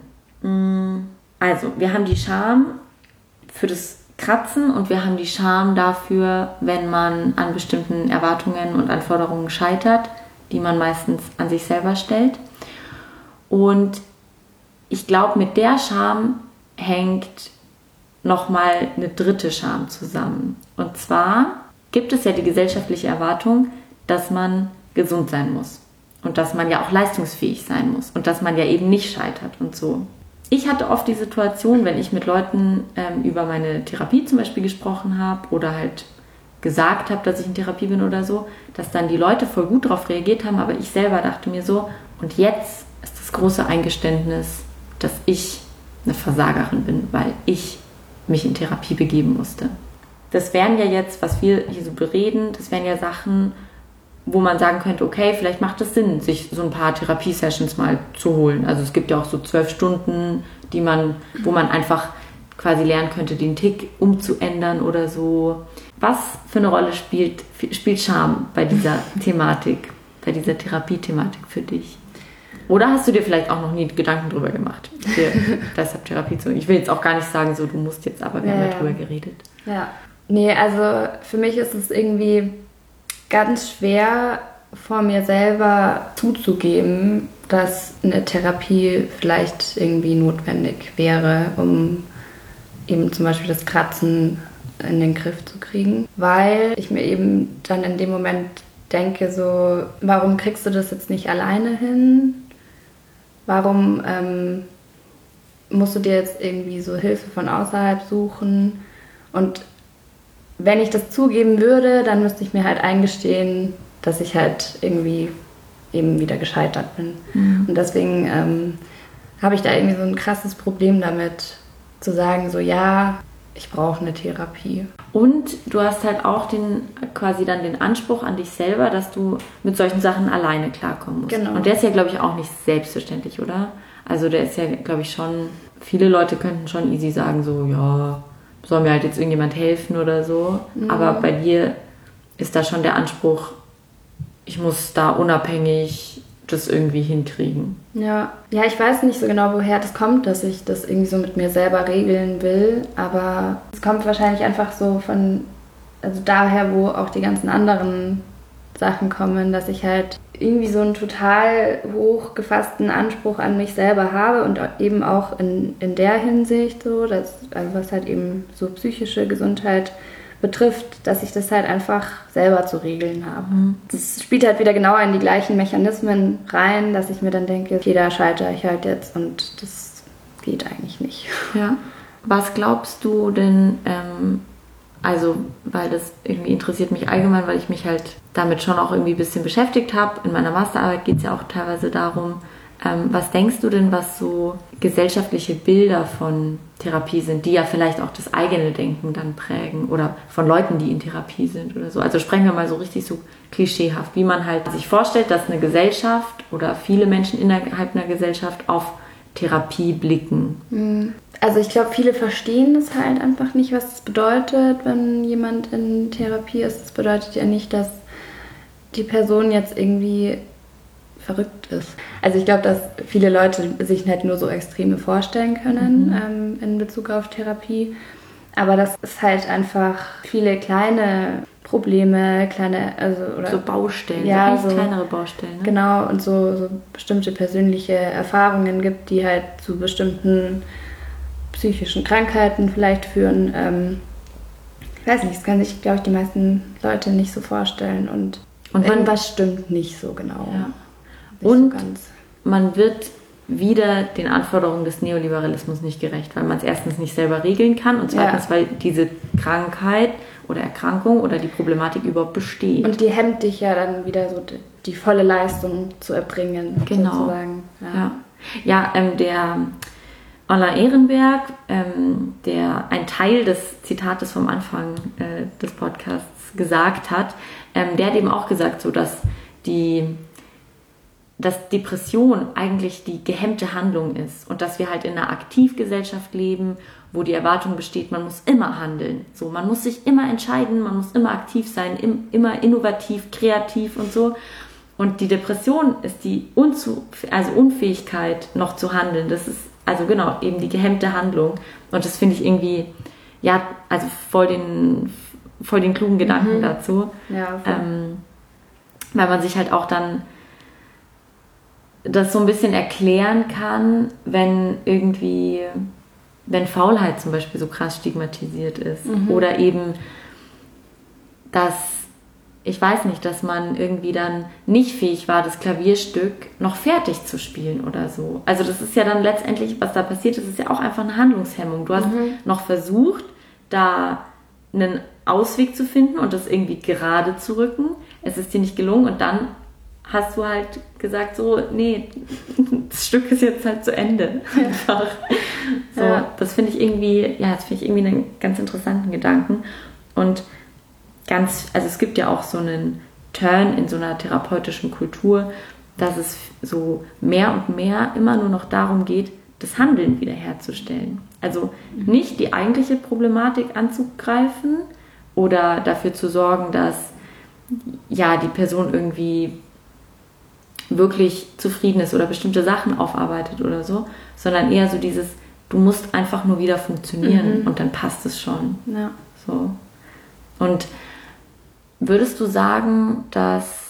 [SPEAKER 1] Also, wir haben die Scham für das Kratzen und wir haben die Scham dafür, wenn man an bestimmten Erwartungen und Anforderungen scheitert, die man meistens an sich selber stellt. Und ich glaube, mit der Scham hängt nochmal eine dritte Scham zusammen. Und zwar gibt es ja die gesellschaftliche Erwartung, dass man gesund sein muss und dass man ja auch leistungsfähig sein muss und dass man ja eben nicht scheitert und so. Ich hatte oft die Situation, wenn ich mit Leuten ähm, über meine Therapie zum Beispiel gesprochen habe oder halt gesagt habe, dass ich in Therapie bin oder so, dass dann die Leute voll gut darauf reagiert haben, aber ich selber dachte mir so, und jetzt ist das große Eingeständnis, dass ich eine Versagerin bin, weil ich mich in Therapie begeben musste. Das wären ja jetzt, was wir hier so bereden, das wären ja Sachen, wo man sagen könnte, okay, vielleicht macht es Sinn, sich so ein paar Therapiesessions mal zu holen. Also es gibt ja auch so zwölf Stunden, die man, wo man einfach quasi lernen könnte, den Tick umzuändern oder so. Was für eine Rolle spielt, spielt Scham bei dieser Thematik, bei dieser Therapiethematik für dich? Oder hast du dir vielleicht auch noch nie Gedanken drüber gemacht, für deshalb Therapie zu machen? Ich will jetzt auch gar nicht sagen, so du musst jetzt, aber wir ja, haben ja drüber geredet.
[SPEAKER 2] Ja, nee, also für mich ist es irgendwie ganz schwer, vor mir selber zuzugeben, dass eine Therapie vielleicht irgendwie notwendig wäre, um eben zum Beispiel das Kratzen in den Griff zu kriegen. Weil ich mir eben dann in dem Moment denke, so, warum kriegst du das jetzt nicht alleine hin? Warum ähm, musst du dir jetzt irgendwie so Hilfe von außerhalb suchen? Und wenn ich das zugeben würde, dann müsste ich mir halt eingestehen, dass ich halt irgendwie eben wieder gescheitert bin. Mhm. Und deswegen ähm, habe ich da irgendwie so ein krasses Problem damit, zu sagen, so ja, ich brauche eine Therapie.
[SPEAKER 1] Und du hast halt auch den, quasi dann den Anspruch an dich selber, dass du mit solchen Sachen alleine klarkommen musst.
[SPEAKER 2] Genau.
[SPEAKER 1] Und der ist ja, glaube ich, auch nicht selbstverständlich, oder? Also der ist ja, glaube ich, schon, viele Leute könnten schon easy sagen, so, ja, soll mir halt jetzt irgendjemand helfen oder so. Mhm. Aber bei dir ist da schon der Anspruch, ich muss da unabhängig das irgendwie hinkriegen.
[SPEAKER 2] Ja. ja, ich weiß nicht so genau, woher das kommt, dass ich das irgendwie so mit mir selber regeln will, aber es kommt wahrscheinlich einfach so von, also daher, wo auch die ganzen anderen Sachen kommen, dass ich halt irgendwie so einen total hoch gefassten Anspruch an mich selber habe und eben auch in, in der Hinsicht so, dass, also was halt eben so psychische Gesundheit betrifft, dass ich das halt einfach selber zu regeln habe. Mhm. Das spielt halt wieder genau in die gleichen Mechanismen rein, dass ich mir dann denke, okay, da scheitere ich halt jetzt und das geht eigentlich nicht.
[SPEAKER 1] Ja. Was glaubst du denn, ähm, also, weil das irgendwie interessiert mich allgemein, weil ich mich halt damit schon auch irgendwie ein bisschen beschäftigt habe. In meiner Masterarbeit geht es ja auch teilweise darum, ähm, was denkst du denn, was so gesellschaftliche Bilder von Therapie sind, die ja vielleicht auch das eigene Denken dann prägen oder von Leuten, die in Therapie sind oder so. Also sprechen wir mal so richtig so klischeehaft, wie man halt sich vorstellt, dass eine Gesellschaft oder viele Menschen innerhalb einer Gesellschaft auf Therapie blicken.
[SPEAKER 2] Also ich glaube, viele verstehen es halt einfach nicht, was es bedeutet, wenn jemand in Therapie ist. Das bedeutet ja nicht, dass die Person jetzt irgendwie verrückt ist. Also ich glaube, dass viele Leute sich halt nur so Extreme vorstellen können mhm. ähm, in Bezug auf Therapie. Aber das ist halt einfach viele kleine Probleme, kleine, also oder
[SPEAKER 1] so Baustellen,
[SPEAKER 2] ja,
[SPEAKER 1] so
[SPEAKER 2] so
[SPEAKER 1] kleinere Baustellen. Ne?
[SPEAKER 2] Genau, und so, so bestimmte persönliche Erfahrungen gibt, die halt zu bestimmten psychischen Krankheiten vielleicht führen. Ähm, ich weiß nicht, das können sich, glaube ich, die meisten Leute nicht so vorstellen. Und, und irgendwas stimmt nicht so genau.
[SPEAKER 1] Ja. Und so man wird wieder den Anforderungen des Neoliberalismus nicht gerecht, weil man es erstens nicht selber regeln kann und zweitens, ja. weil diese Krankheit oder Erkrankung oder die Problematik überhaupt besteht.
[SPEAKER 2] Und die hemmt dich ja dann wieder so die, die volle Leistung zu erbringen,
[SPEAKER 1] genau.
[SPEAKER 2] sozusagen. Ja,
[SPEAKER 1] ja. ja ähm, der Alain Ehrenberg, ähm, der ein Teil des Zitates vom Anfang äh, des Podcasts gesagt hat, ähm, der hat eben auch gesagt, so dass die dass Depression eigentlich die gehemmte Handlung ist und dass wir halt in einer Aktivgesellschaft leben, wo die Erwartung besteht, man muss immer handeln. So, man muss sich immer entscheiden, man muss immer aktiv sein, im, immer innovativ, kreativ und so. Und die Depression ist die Unzu- also Unfähigkeit, noch zu handeln. Das ist also genau eben die gehemmte Handlung. Und das finde ich irgendwie, ja, also voll den, voll den klugen Gedanken mhm. dazu.
[SPEAKER 2] Ja,
[SPEAKER 1] ähm, weil man sich halt auch dann das so ein bisschen erklären kann, wenn irgendwie, wenn Faulheit zum Beispiel so krass stigmatisiert ist. Mhm. Oder eben, dass, ich weiß nicht, dass man irgendwie dann nicht fähig war, das Klavierstück noch fertig zu spielen oder so. Also das ist ja dann letztendlich, was da passiert ist, ist ja auch einfach eine Handlungshemmung. Du hast mhm. noch versucht, da einen Ausweg zu finden und das irgendwie gerade zu rücken. Es ist dir nicht gelungen und dann hast du halt gesagt, so, nee, das Stück ist jetzt halt zu Ende. Einfach. So, ja. Das finde ich irgendwie, ja, das finde ich irgendwie einen ganz interessanten Gedanken. Und ganz, also es gibt ja auch so einen Turn in so einer therapeutischen Kultur, dass es so mehr und mehr immer nur noch darum geht, das Handeln wiederherzustellen. Also nicht die eigentliche Problematik anzugreifen oder dafür zu sorgen, dass ja die Person irgendwie wirklich zufrieden ist oder bestimmte Sachen aufarbeitet oder so, sondern eher so dieses, du musst einfach nur wieder funktionieren mhm. und dann passt es schon.
[SPEAKER 2] Ja.
[SPEAKER 1] So. Und würdest du sagen, dass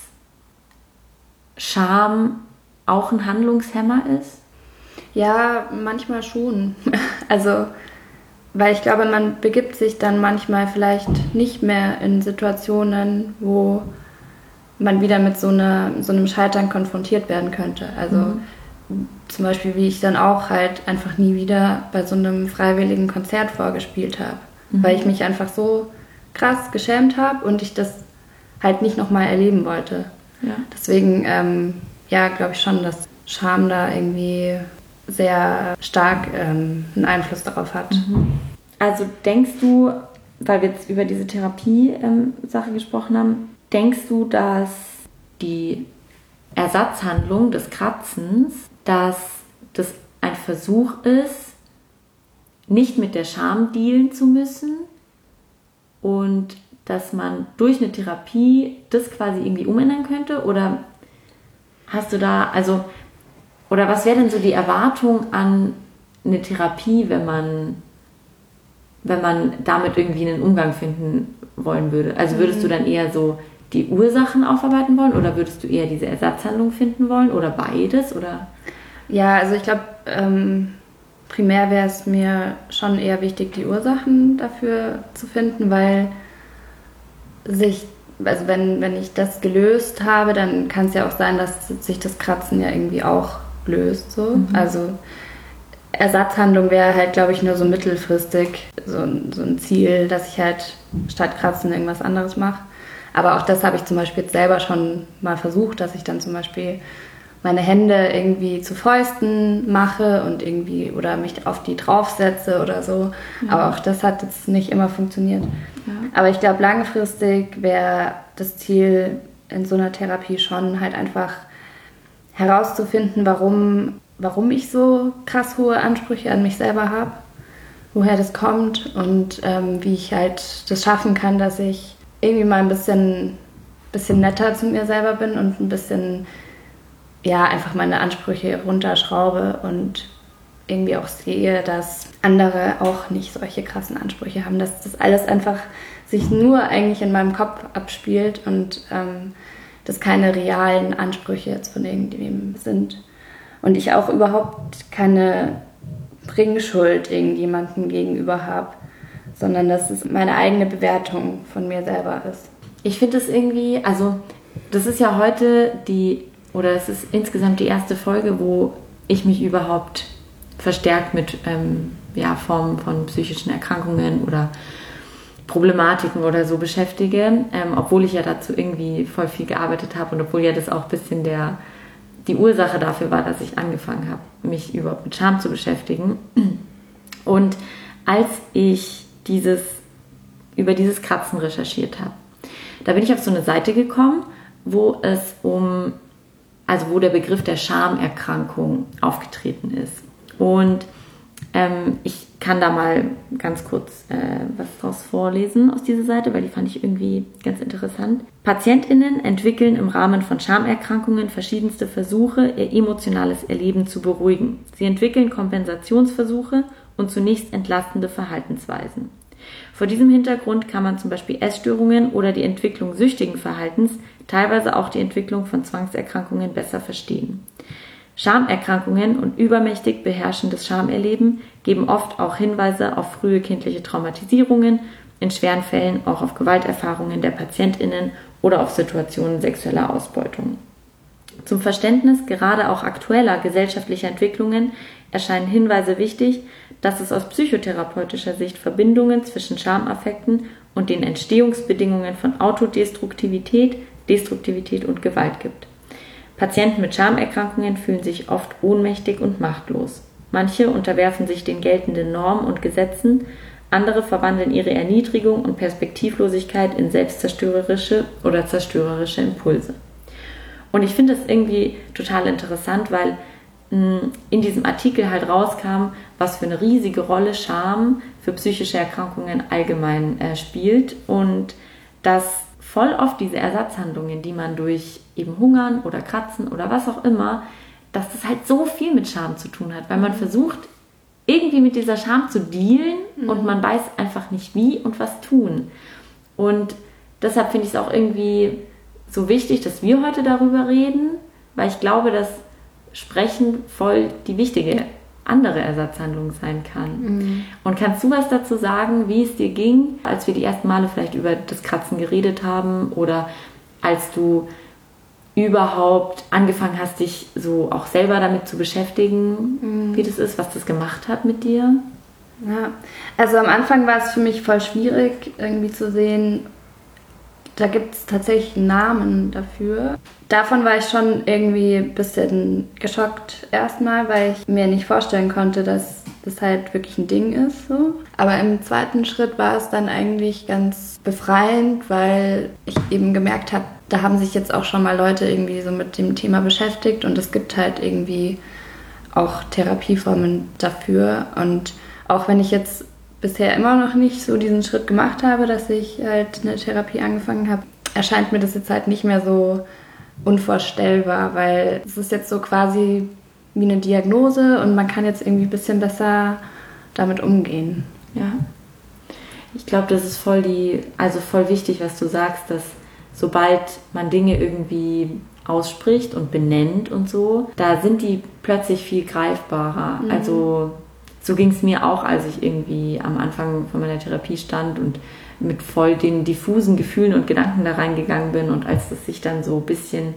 [SPEAKER 1] Scham auch ein Handlungshemmer ist?
[SPEAKER 2] Ja, manchmal schon. Also, weil ich glaube, man begibt sich dann manchmal vielleicht nicht mehr in Situationen, wo man wieder mit so, einer, so einem Scheitern konfrontiert werden könnte. Also mhm. zum Beispiel, wie ich dann auch halt einfach nie wieder bei so einem freiwilligen Konzert vorgespielt habe, mhm. weil ich mich einfach so krass geschämt habe und ich das halt nicht nochmal erleben wollte.
[SPEAKER 1] Ja.
[SPEAKER 2] Deswegen, ähm, ja, glaube ich schon, dass Scham da irgendwie sehr stark ähm, einen Einfluss darauf hat.
[SPEAKER 1] Mhm. Also denkst du, weil wir jetzt über diese Therapie-Sache ähm, gesprochen haben, denkst du, dass die Ersatzhandlung des Kratzens, dass das ein Versuch ist, nicht mit der Scham dealen zu müssen und dass man durch eine Therapie das quasi irgendwie umändern könnte? Oder hast du da, also, oder was wäre denn so die Erwartung an eine Therapie, wenn man, wenn man damit irgendwie einen Umgang finden wollen würde? Also würdest mhm. du dann eher so die Ursachen aufarbeiten wollen oder würdest du eher diese Ersatzhandlung finden wollen oder beides? Oder?
[SPEAKER 2] Ja, also ich glaube, ähm, primär wäre es mir schon eher wichtig, die Ursachen dafür zu finden, weil sich, also wenn, wenn ich das gelöst habe, dann kann es ja auch sein, dass sich das Kratzen ja irgendwie auch löst. So. Mhm. Also Ersatzhandlung wäre halt, glaube ich, nur so mittelfristig so, so ein Ziel, dass ich halt statt Kratzen irgendwas anderes mache. Aber auch das habe ich zum Beispiel jetzt selber schon mal versucht, dass ich dann zum Beispiel meine Hände irgendwie zu Fäusten mache und irgendwie oder mich auf die draufsetze oder so. Ja. Aber auch das hat jetzt nicht immer funktioniert. Ja. Aber ich glaube, langfristig wäre das Ziel in so einer Therapie schon halt einfach herauszufinden, warum, warum ich so krass hohe Ansprüche an mich selber habe, woher das kommt und ähm, wie ich halt das schaffen kann, dass ich irgendwie mal ein bisschen, bisschen netter zu mir selber bin und ein bisschen, ja, einfach meine Ansprüche runterschraube und irgendwie auch sehe, dass andere auch nicht solche krassen Ansprüche haben, dass das alles einfach sich nur eigentlich in meinem Kopf abspielt und ähm, dass keine realen Ansprüche jetzt von irgendjemandem sind. Und ich auch überhaupt keine Bringschuld irgendjemandem gegenüber habe, sondern dass es meine eigene Bewertung von mir selber ist.
[SPEAKER 1] Ich finde es irgendwie, also das ist ja heute die, oder es ist insgesamt die erste Folge, wo ich mich überhaupt verstärkt mit ähm, ja, Formen von psychischen Erkrankungen oder Problematiken oder so beschäftige, ähm, obwohl ich ja dazu irgendwie voll viel gearbeitet habe und obwohl ja das auch ein bisschen der, die Ursache dafür war, dass ich angefangen habe, mich überhaupt mit Scham zu beschäftigen. Und als ich dieses, über dieses Kratzen recherchiert habe. Da bin ich auf so eine Seite gekommen, wo es um also wo der Begriff der Schamerkrankung aufgetreten ist. Und ähm, ich kann da mal ganz kurz äh, was draus vorlesen aus dieser Seite, weil die fand ich irgendwie ganz interessant. PatientInnen entwickeln im Rahmen von Schamerkrankungen verschiedenste Versuche, ihr emotionales Erleben zu beruhigen. Sie entwickeln Kompensationsversuche und zunächst entlastende Verhaltensweisen. Vor diesem Hintergrund kann man zum Beispiel Essstörungen oder die Entwicklung süchtigen Verhaltens, teilweise auch die Entwicklung von Zwangserkrankungen besser verstehen. Schamerkrankungen und übermächtig beherrschendes Schamerleben geben oft auch Hinweise auf frühe kindliche Traumatisierungen, in schweren Fällen auch auf Gewalterfahrungen der PatientInnen oder auf Situationen sexueller Ausbeutung. Zum Verständnis gerade auch aktueller gesellschaftlicher Entwicklungen erscheinen Hinweise wichtig, dass es aus psychotherapeutischer Sicht Verbindungen zwischen Schamaffekten und den Entstehungsbedingungen von Autodestruktivität, Destruktivität und Gewalt gibt. Patienten mit Schamerkrankungen fühlen sich oft ohnmächtig und machtlos. Manche unterwerfen sich den geltenden Normen und Gesetzen, andere verwandeln ihre Erniedrigung und Perspektivlosigkeit in selbstzerstörerische oder zerstörerische Impulse. Und ich finde das irgendwie total interessant, weil mh, in diesem Artikel halt rauskam, was für eine riesige Rolle Scham für psychische Erkrankungen allgemein äh, spielt und dass voll oft diese Ersatzhandlungen, die man durch eben Hungern oder Kratzen oder was auch immer, dass das halt so viel mit Scham zu tun hat, weil man versucht, irgendwie mit dieser Scham zu dealen mhm. und man weiß einfach nicht wie und was tun. Und deshalb finde ich es auch irgendwie so wichtig, dass wir heute darüber reden, weil ich glaube, dass Sprechen voll die wichtige andere Ersatzhandlung sein kann. Mhm. Und kannst du was dazu sagen, wie es dir ging, als wir die ersten Male vielleicht über das Kratzen geredet haben oder als du überhaupt angefangen hast, dich so auch selber damit zu beschäftigen, mhm. wie das ist, was das gemacht hat mit dir?
[SPEAKER 2] Ja, also am Anfang war es für mich voll schwierig, irgendwie zu sehen, da gibt es tatsächlich einen Namen dafür. Davon war ich schon irgendwie ein bisschen geschockt erstmal, weil ich mir nicht vorstellen konnte, dass das halt wirklich ein Ding ist. So. Aber im zweiten Schritt war es dann eigentlich ganz befreiend, weil ich eben gemerkt habe, da haben sich jetzt auch schon mal Leute irgendwie so mit dem Thema beschäftigt und es gibt halt irgendwie auch Therapieformen dafür. Und auch wenn ich jetzt bisher immer noch nicht so diesen Schritt gemacht habe, dass ich halt eine Therapie angefangen habe, erscheint mir das jetzt halt nicht mehr so unvorstellbar, weil es ist jetzt so quasi wie eine Diagnose und man kann jetzt irgendwie ein bisschen besser damit umgehen.
[SPEAKER 1] Ja. Ich glaube, das ist voll die, also voll wichtig, was du sagst, dass sobald man Dinge irgendwie ausspricht und benennt und so, da sind die plötzlich viel greifbarer. Mhm. Also so ging es mir auch, als ich irgendwie am Anfang von meiner Therapie stand und mit voll den diffusen Gefühlen und Gedanken da reingegangen bin und als das sich dann so ein bisschen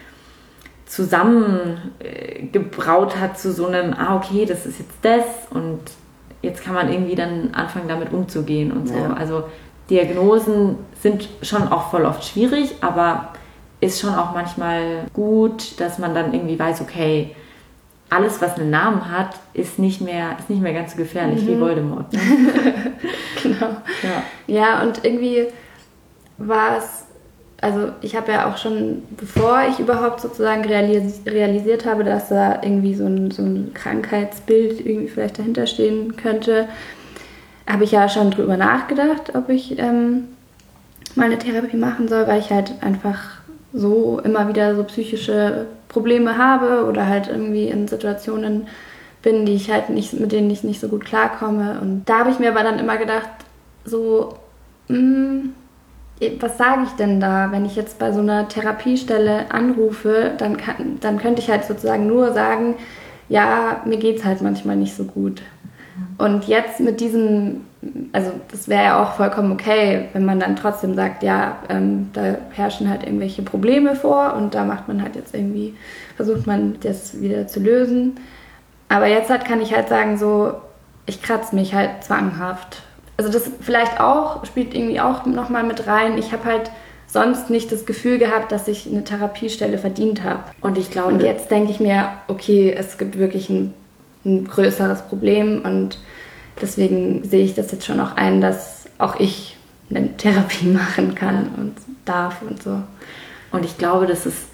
[SPEAKER 1] zusammengebraut hat zu so einem, ah okay, das ist jetzt das und jetzt kann man irgendwie dann anfangen damit umzugehen und so. Ja. Also Diagnosen sind schon auch voll oft schwierig, aber ist schon auch manchmal gut, dass man dann irgendwie weiß, okay, alles, was einen Namen hat, ist nicht mehr, ist nicht mehr ganz so gefährlich mhm. wie Voldemort. Ne?
[SPEAKER 2] Genau. Ja. Ja, und irgendwie war es, also ich habe ja auch schon, bevor ich überhaupt sozusagen realis- realisiert habe, dass da irgendwie so ein, so ein Krankheitsbild irgendwie vielleicht dahinter stehen könnte, habe ich ja schon drüber nachgedacht, ob ich ähm, mal eine Therapie machen soll, weil ich halt einfach so immer wieder so psychische Probleme habe oder halt irgendwie in Situationen bin, die ich halt nicht, mit denen ich nicht so gut klarkomme. Und da habe ich mir aber dann immer gedacht, so, mh, was sage ich denn da, wenn ich jetzt bei so einer Therapiestelle anrufe, dann, kann, dann könnte ich halt sozusagen nur sagen, ja, mir geht's halt manchmal nicht so gut. Und jetzt mit diesem, also das wäre ja auch vollkommen okay, wenn man dann trotzdem sagt, ja, ähm, da herrschen halt irgendwelche Probleme vor und da macht man halt jetzt irgendwie, versucht man das wieder zu lösen. Aber jetzt halt kann ich halt sagen, so, ich kratze mich halt zwanghaft. Also das vielleicht auch, spielt irgendwie auch nochmal mit rein. Ich habe halt sonst nicht das Gefühl gehabt, dass ich eine Therapiestelle verdient habe.
[SPEAKER 1] Und ich glaube,
[SPEAKER 2] und jetzt denke ich mir, okay, es gibt wirklich ein ein größeres Problem und deswegen sehe ich das jetzt schon auch ein, dass auch ich eine Therapie machen kann und darf und so.
[SPEAKER 1] Und ich glaube, das ist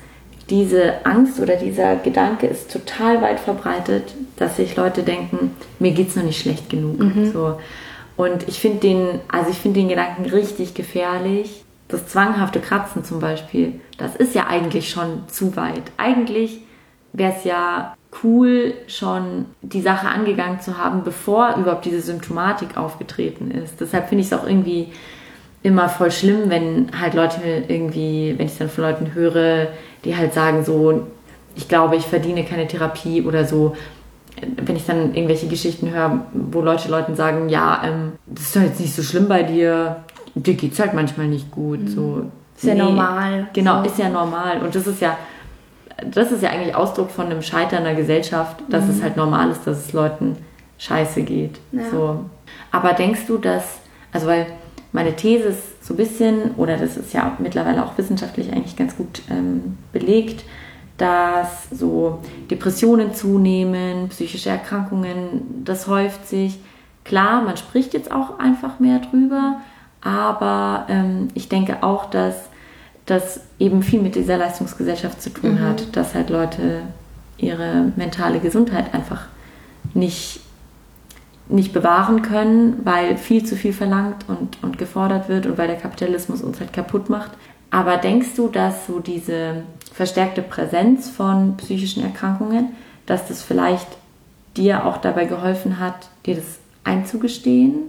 [SPEAKER 1] diese Angst oder dieser Gedanke ist total weit verbreitet, dass sich Leute denken, mir geht's noch nicht schlecht genug. Mhm. So. Und ich finde den, also ich finde den Gedanken richtig gefährlich. Das zwanghafte Kratzen zum Beispiel, das ist ja eigentlich schon zu weit. Eigentlich wäre es ja cool, schon die Sache angegangen zu haben, bevor überhaupt diese Symptomatik aufgetreten ist. Deshalb finde ich es auch irgendwie immer voll schlimm, wenn halt Leute irgendwie, wenn ich dann von Leuten höre, die halt sagen so, ich glaube, ich verdiene keine Therapie oder so. Wenn ich dann irgendwelche Geschichten höre, wo Leute Leuten sagen, ja, ähm, das ist doch jetzt nicht so schlimm bei dir, dir geht's halt manchmal nicht gut. Mhm. So.
[SPEAKER 2] Ist ja nee, normal.
[SPEAKER 1] Genau,
[SPEAKER 2] so.
[SPEAKER 1] Ist ja normal. Und das ist ja, das ist ja eigentlich Ausdruck von einem Scheitern der Gesellschaft, dass mhm. es halt normal ist, dass es Leuten scheiße geht. Ja. So. Aber denkst du, dass, also weil meine These ist so ein bisschen, oder das ist ja mittlerweile auch wissenschaftlich eigentlich ganz gut ähm, belegt, dass so Depressionen zunehmen, psychische Erkrankungen, das häuft sich. Klar, man spricht jetzt auch einfach mehr drüber, aber ähm, ich denke auch, dass das eben viel mit dieser Leistungsgesellschaft zu tun mhm. hat, dass halt Leute ihre mentale Gesundheit einfach nicht nicht bewahren können, weil viel zu viel verlangt und, und gefordert wird und weil der Kapitalismus uns halt kaputt macht. Aber denkst du, dass so diese verstärkte Präsenz von psychischen Erkrankungen, dass das vielleicht dir auch dabei geholfen hat, dir das einzugestehen?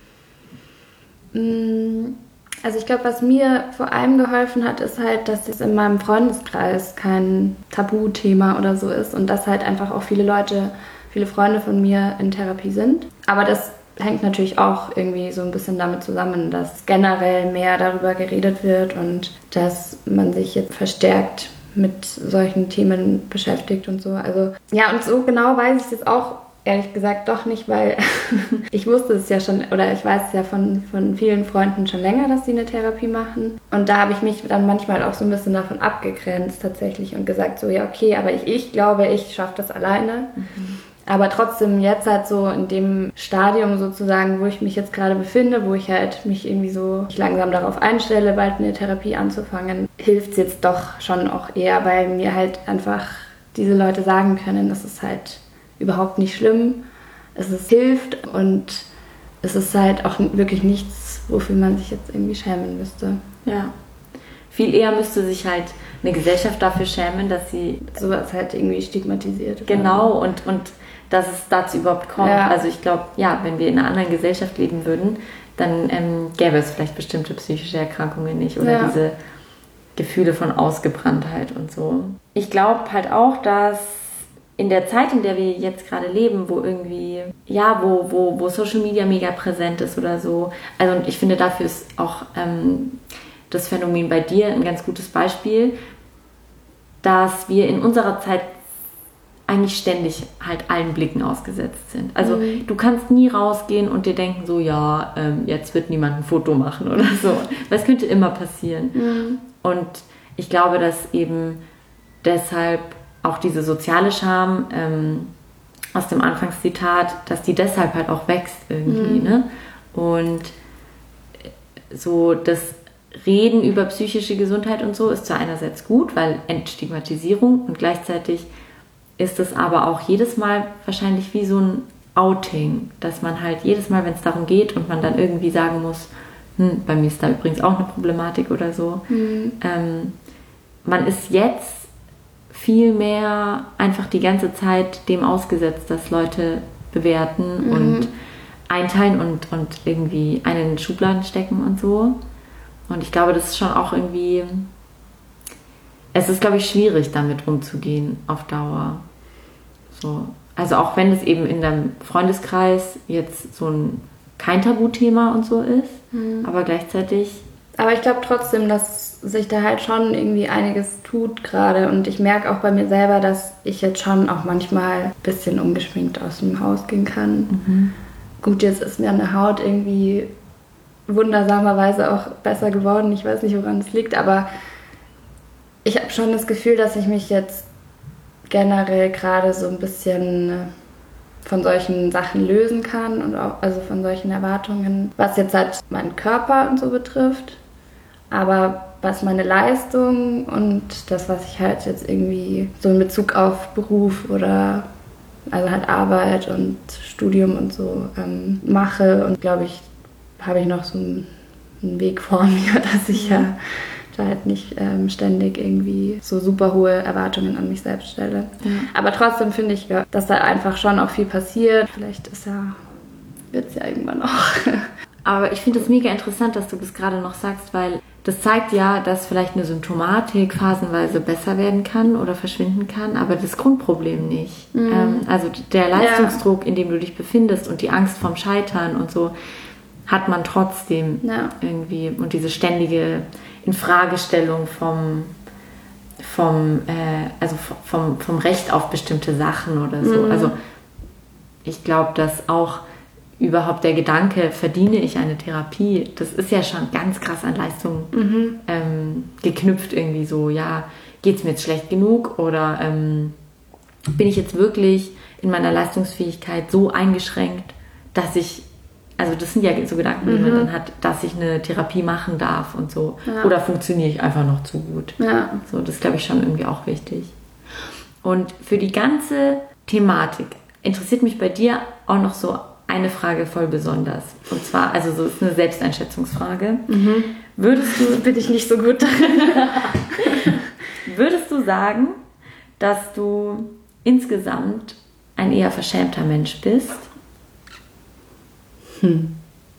[SPEAKER 2] Also ich glaube, was mir vor allem geholfen hat, ist halt, dass es in meinem Freundeskreis kein Tabuthema oder so ist und dass halt einfach auch viele Leute, viele Freunde von mir in Therapie sind. Aber das hängt natürlich auch irgendwie so ein bisschen damit zusammen, dass generell mehr darüber geredet wird und dass man sich jetzt verstärkt mit solchen Themen beschäftigt und so. Also ja, und so genau weiß ich es jetzt auch ehrlich gesagt doch nicht, weil ich wusste es ja schon, oder ich weiß es ja von, von vielen Freunden schon länger, dass sie eine Therapie machen. Und da habe ich mich dann manchmal auch so ein bisschen davon abgegrenzt tatsächlich und gesagt so, ja okay, aber ich, ich glaube, ich schaffe das alleine. Mhm. Aber trotzdem jetzt halt so in dem Stadium sozusagen, wo ich mich jetzt gerade befinde, wo ich halt mich irgendwie so langsam darauf einstelle, bald eine Therapie anzufangen, hilft es jetzt doch schon auch eher, weil mir halt einfach diese Leute sagen können, das ist halt überhaupt nicht schlimm, es ist, hilft und es ist halt auch wirklich nichts, wofür man sich jetzt irgendwie schämen müsste.
[SPEAKER 1] Ja, viel eher müsste sich halt eine Gesellschaft dafür schämen, dass sie
[SPEAKER 2] sowas halt irgendwie stigmatisiert.
[SPEAKER 1] Genau, und, und dass es dazu überhaupt kommt. Ja. Also ich glaube, ja, wenn wir in einer anderen Gesellschaft leben würden, dann ähm, gäbe es vielleicht bestimmte psychische Erkrankungen nicht oder ja. diese Gefühle von Ausgebranntheit und so. Ich glaube halt auch, dass in der Zeit, in der wir jetzt gerade leben, wo irgendwie, ja, wo, wo, wo Social Media mega präsent ist oder so, also und ich finde, dafür ist auch ähm, das Phänomen bei dir ein ganz gutes Beispiel, dass wir in unserer Zeit eigentlich ständig halt allen Blicken ausgesetzt sind. Also mhm. du kannst nie rausgehen und dir denken so, ja, ähm, jetzt wird niemand ein Foto machen oder so. Weil es könnte immer passieren. Mhm. Und ich glaube, dass eben deshalb auch diese soziale Scham ähm, aus dem Anfangszitat, dass die deshalb halt auch wächst irgendwie. Mhm. Ne? Und so das Reden über psychische Gesundheit und so ist zwar einerseits gut, weil Entstigmatisierung, und gleichzeitig ist es aber auch jedes Mal wahrscheinlich wie so ein Outing, dass man halt jedes Mal, wenn es darum geht und man dann irgendwie sagen muss, hm, bei mir ist da übrigens auch eine Problematik oder so, mhm. ähm, man ist jetzt viel mehr einfach die ganze Zeit dem ausgesetzt, dass Leute bewerten mhm. und einteilen und, und irgendwie einen in Schubladen stecken und so. Und ich glaube, das ist schon auch irgendwie, es ist, glaube ich, schwierig, damit umzugehen auf Dauer. So. Also auch wenn es eben in deinem Freundeskreis jetzt so ein kein Tabuthema und so ist, mhm. aber gleichzeitig...
[SPEAKER 2] Aber ich glaube trotzdem, dass sich da halt schon irgendwie einiges tut gerade und ich merke auch bei mir selber, dass ich jetzt schon auch manchmal ein bisschen ungeschminkt aus dem Haus gehen kann. Mhm. Gut, jetzt ist mir eine Haut irgendwie wundersamerweise auch besser geworden. Ich weiß nicht, woran es liegt, aber ich habe schon das Gefühl, dass ich mich jetzt generell gerade so ein bisschen von solchen Sachen lösen kann und auch also von solchen Erwartungen, was jetzt halt meinen Körper und so betrifft. Aber was meine Leistung und das, was ich halt jetzt irgendwie so in Bezug auf Beruf oder also halt Arbeit und Studium und so ähm, mache. Und glaube ich, habe ich noch so einen, einen Weg vor mir, dass ich ja, ja da halt nicht ähm, ständig irgendwie so super hohe Erwartungen an mich selbst stelle. Ja. Aber trotzdem finde ich, ja, dass da einfach schon auch viel passiert. Vielleicht ist ja, wird es ja irgendwann auch.
[SPEAKER 1] Aber ich finde es mega interessant, dass du das gerade noch sagst, weil das zeigt ja, dass vielleicht eine Symptomatik phasenweise besser werden kann oder verschwinden kann, aber das Grundproblem nicht. Mhm. Ähm, also der Leistungsdruck, ja. in dem du dich befindest und die Angst vorm Scheitern und so, hat man trotzdem ja. irgendwie. Und diese ständige Infragestellung vom, vom, äh, also vom, vom Recht auf bestimmte Sachen oder so. Mhm. Also ich glaube, dass auch überhaupt der Gedanke, verdiene ich eine Therapie, das ist ja schon ganz krass an Leistung mhm. ähm, geknüpft irgendwie so, ja, geht es mir jetzt schlecht genug oder ähm, bin ich jetzt wirklich in meiner Leistungsfähigkeit so eingeschränkt, dass ich, also das sind ja so Gedanken, die mhm. man dann hat, dass ich eine Therapie machen darf und so, ja. oder funktioniere ich einfach noch zu gut. Ja. So, das glaube ich schon irgendwie auch wichtig. Und für die ganze Thematik interessiert mich bei dir auch noch so eine Frage voll besonders. Und zwar, also so ist eine Selbsteinschätzungsfrage. Mhm. Würdest du,
[SPEAKER 2] bin ich nicht so gut darin.
[SPEAKER 1] Würdest du sagen, dass du insgesamt ein eher verschämter Mensch bist?
[SPEAKER 2] Hm.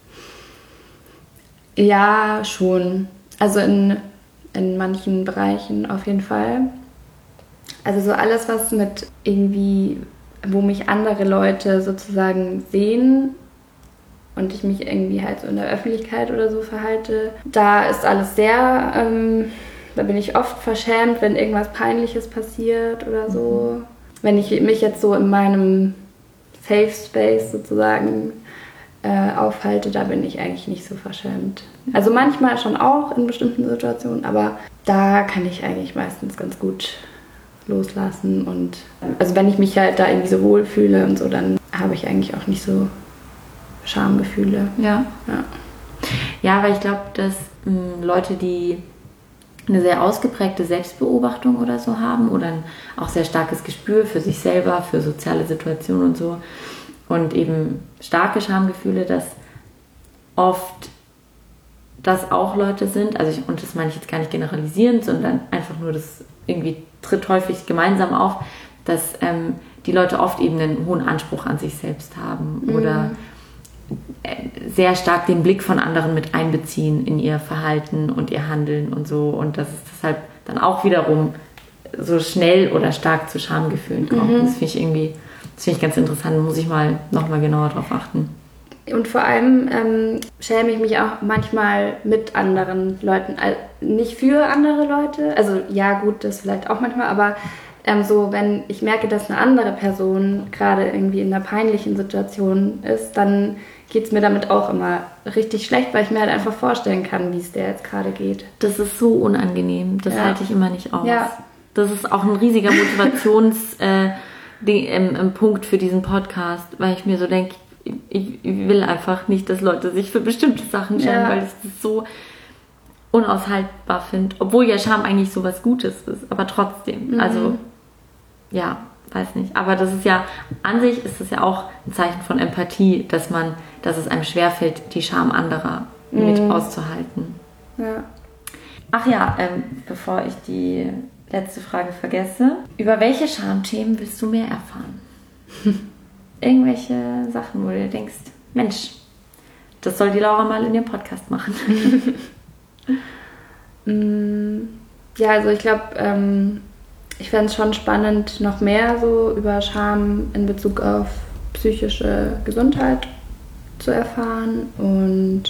[SPEAKER 2] Ja, schon. Also in, in manchen Bereichen auf jeden Fall. Also so alles, was mit irgendwie, wo mich andere Leute sozusagen sehen und ich mich irgendwie halt so in der Öffentlichkeit oder so verhalte, da ist alles sehr, ähm, da bin ich oft verschämt, wenn irgendwas Peinliches passiert oder so. Mhm. Wenn ich mich jetzt so in meinem Safe Space sozusagen äh, aufhalte, da bin ich eigentlich nicht so verschämt. Also manchmal schon auch in bestimmten Situationen, aber da kann ich eigentlich meistens ganz gut loslassen und also wenn ich mich halt da irgendwie so wohlfühle und so, dann habe ich eigentlich auch nicht so Schamgefühle.
[SPEAKER 1] Ja. Ja, ja, weil ich glaube, dass mh, Leute, die eine sehr ausgeprägte Selbstbeobachtung oder so haben oder ein auch sehr starkes Gespür für sich selber, für soziale Situationen und so und eben starke Schamgefühle, dass oft das auch Leute sind, also ich, und das meine ich jetzt gar nicht generalisierend, sondern einfach nur, das irgendwie tritt häufig gemeinsam auf, dass ähm, die Leute oft eben einen hohen Anspruch an sich selbst haben mhm. oder sehr stark den Blick von anderen mit einbeziehen in ihr Verhalten und ihr Handeln und so und dass es deshalb dann auch wiederum so schnell oder stark zu Schamgefühlen kommt. Mhm. Das finde ich irgendwie, das finde ich ganz interessant, da muss ich mal nochmal genauer drauf achten.
[SPEAKER 2] Und vor allem ähm, schäme ich mich auch manchmal mit anderen Leuten, also nicht für andere Leute, also ja gut, das vielleicht auch manchmal, aber ähm, so, wenn ich merke, dass eine andere Person gerade irgendwie in einer peinlichen Situation ist, dann geht es mir damit auch immer richtig schlecht, weil ich mir halt einfach vorstellen kann, wie es der jetzt gerade geht.
[SPEAKER 1] Das ist so unangenehm, das ja. halte ich immer nicht aus. Ja. Das ist auch ein riesiger Motivations äh, die, ähm, ähm, Punkt für diesen Podcast, weil ich mir so denke, ich will einfach nicht, dass Leute sich für bestimmte Sachen schämen, ja. weil ich das so unaushaltbar finde. Obwohl ja Scham eigentlich so was Gutes ist, aber trotzdem. Mhm. Also, ja, weiß nicht. Aber das ist ja, an sich ist das ja auch ein Zeichen von Empathie, dass man, dass es einem schwerfällt, die Scham anderer mhm. mit auszuhalten.
[SPEAKER 2] Ja.
[SPEAKER 1] Ach ja, ähm, bevor ich die letzte Frage vergesse. Über welche Schamthemen willst du mehr erfahren? Irgendwelche Sachen, wo du dir denkst, Mensch, das soll die Laura mal in ihrem Podcast machen.
[SPEAKER 2] Ja, also ich glaube, ähm, ich fände es schon spannend, noch mehr so über Scham in Bezug auf psychische Gesundheit zu erfahren und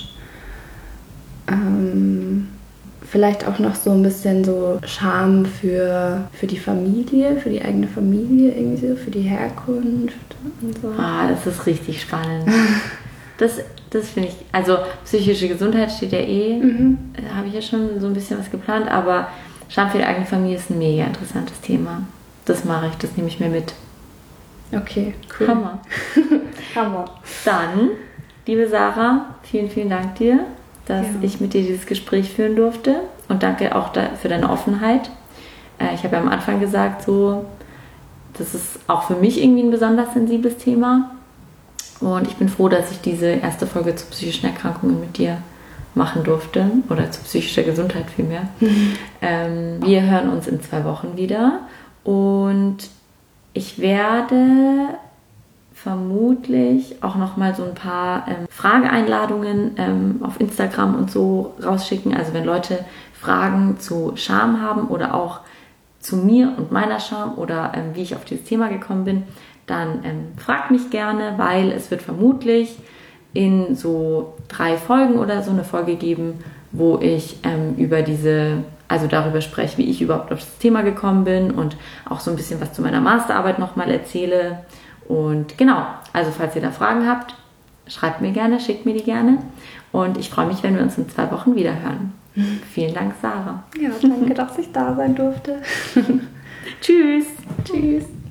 [SPEAKER 2] ähm, vielleicht auch noch so ein bisschen so Scham für, für die Familie, für die eigene Familie irgendwie so, für die Herkunft und so.
[SPEAKER 1] Ah, das ist richtig spannend. Das, das finde ich, also psychische Gesundheit steht ja eh, mhm. da habe ich ja schon so ein bisschen was geplant, aber Scham für die eigene Familie ist ein mega interessantes Thema. Das mache ich, das nehme ich mir mit.
[SPEAKER 2] Okay, cool.
[SPEAKER 1] Hammer.
[SPEAKER 2] Hammer.
[SPEAKER 1] Dann, liebe Sarah, vielen, vielen Dank dir, dass ja. ich mit dir dieses Gespräch führen durfte. und danke auch da für deine Offenheit. Äh, ich habe ja am Anfang gesagt, so, das ist auch für mich irgendwie ein besonders sensibles Thema. Und ich bin froh, dass ich diese erste Folge zu psychischen Erkrankungen mit dir machen durfte. Oder zu psychischer Gesundheit vielmehr. Mhm. Ähm, wir hören uns in zwei Wochen wieder. Und ich werde vermutlich auch nochmal so ein paar ähm, Frageeinladungen ähm, auf Instagram und so rausschicken. Also wenn Leute Fragen zu Scham haben oder auch zu mir und meiner Scham oder ähm, wie ich auf dieses Thema gekommen bin, dann ähm, fragt mich gerne, weil es wird vermutlich in so drei Folgen oder so eine Folge geben, wo ich ähm, über diese, also darüber spreche, wie ich überhaupt auf das Thema gekommen bin und auch so ein bisschen was zu meiner Masterarbeit nochmal erzähle. Und genau, also falls ihr da Fragen habt, schreibt mir gerne, schickt mir die gerne. Und ich freue mich, wenn wir uns in zwei Wochen wieder hören. Mhm. Vielen Dank, Sarah.
[SPEAKER 2] Ja, danke, dass ich da sein durfte.
[SPEAKER 1] Tschüss.
[SPEAKER 2] Tschüss.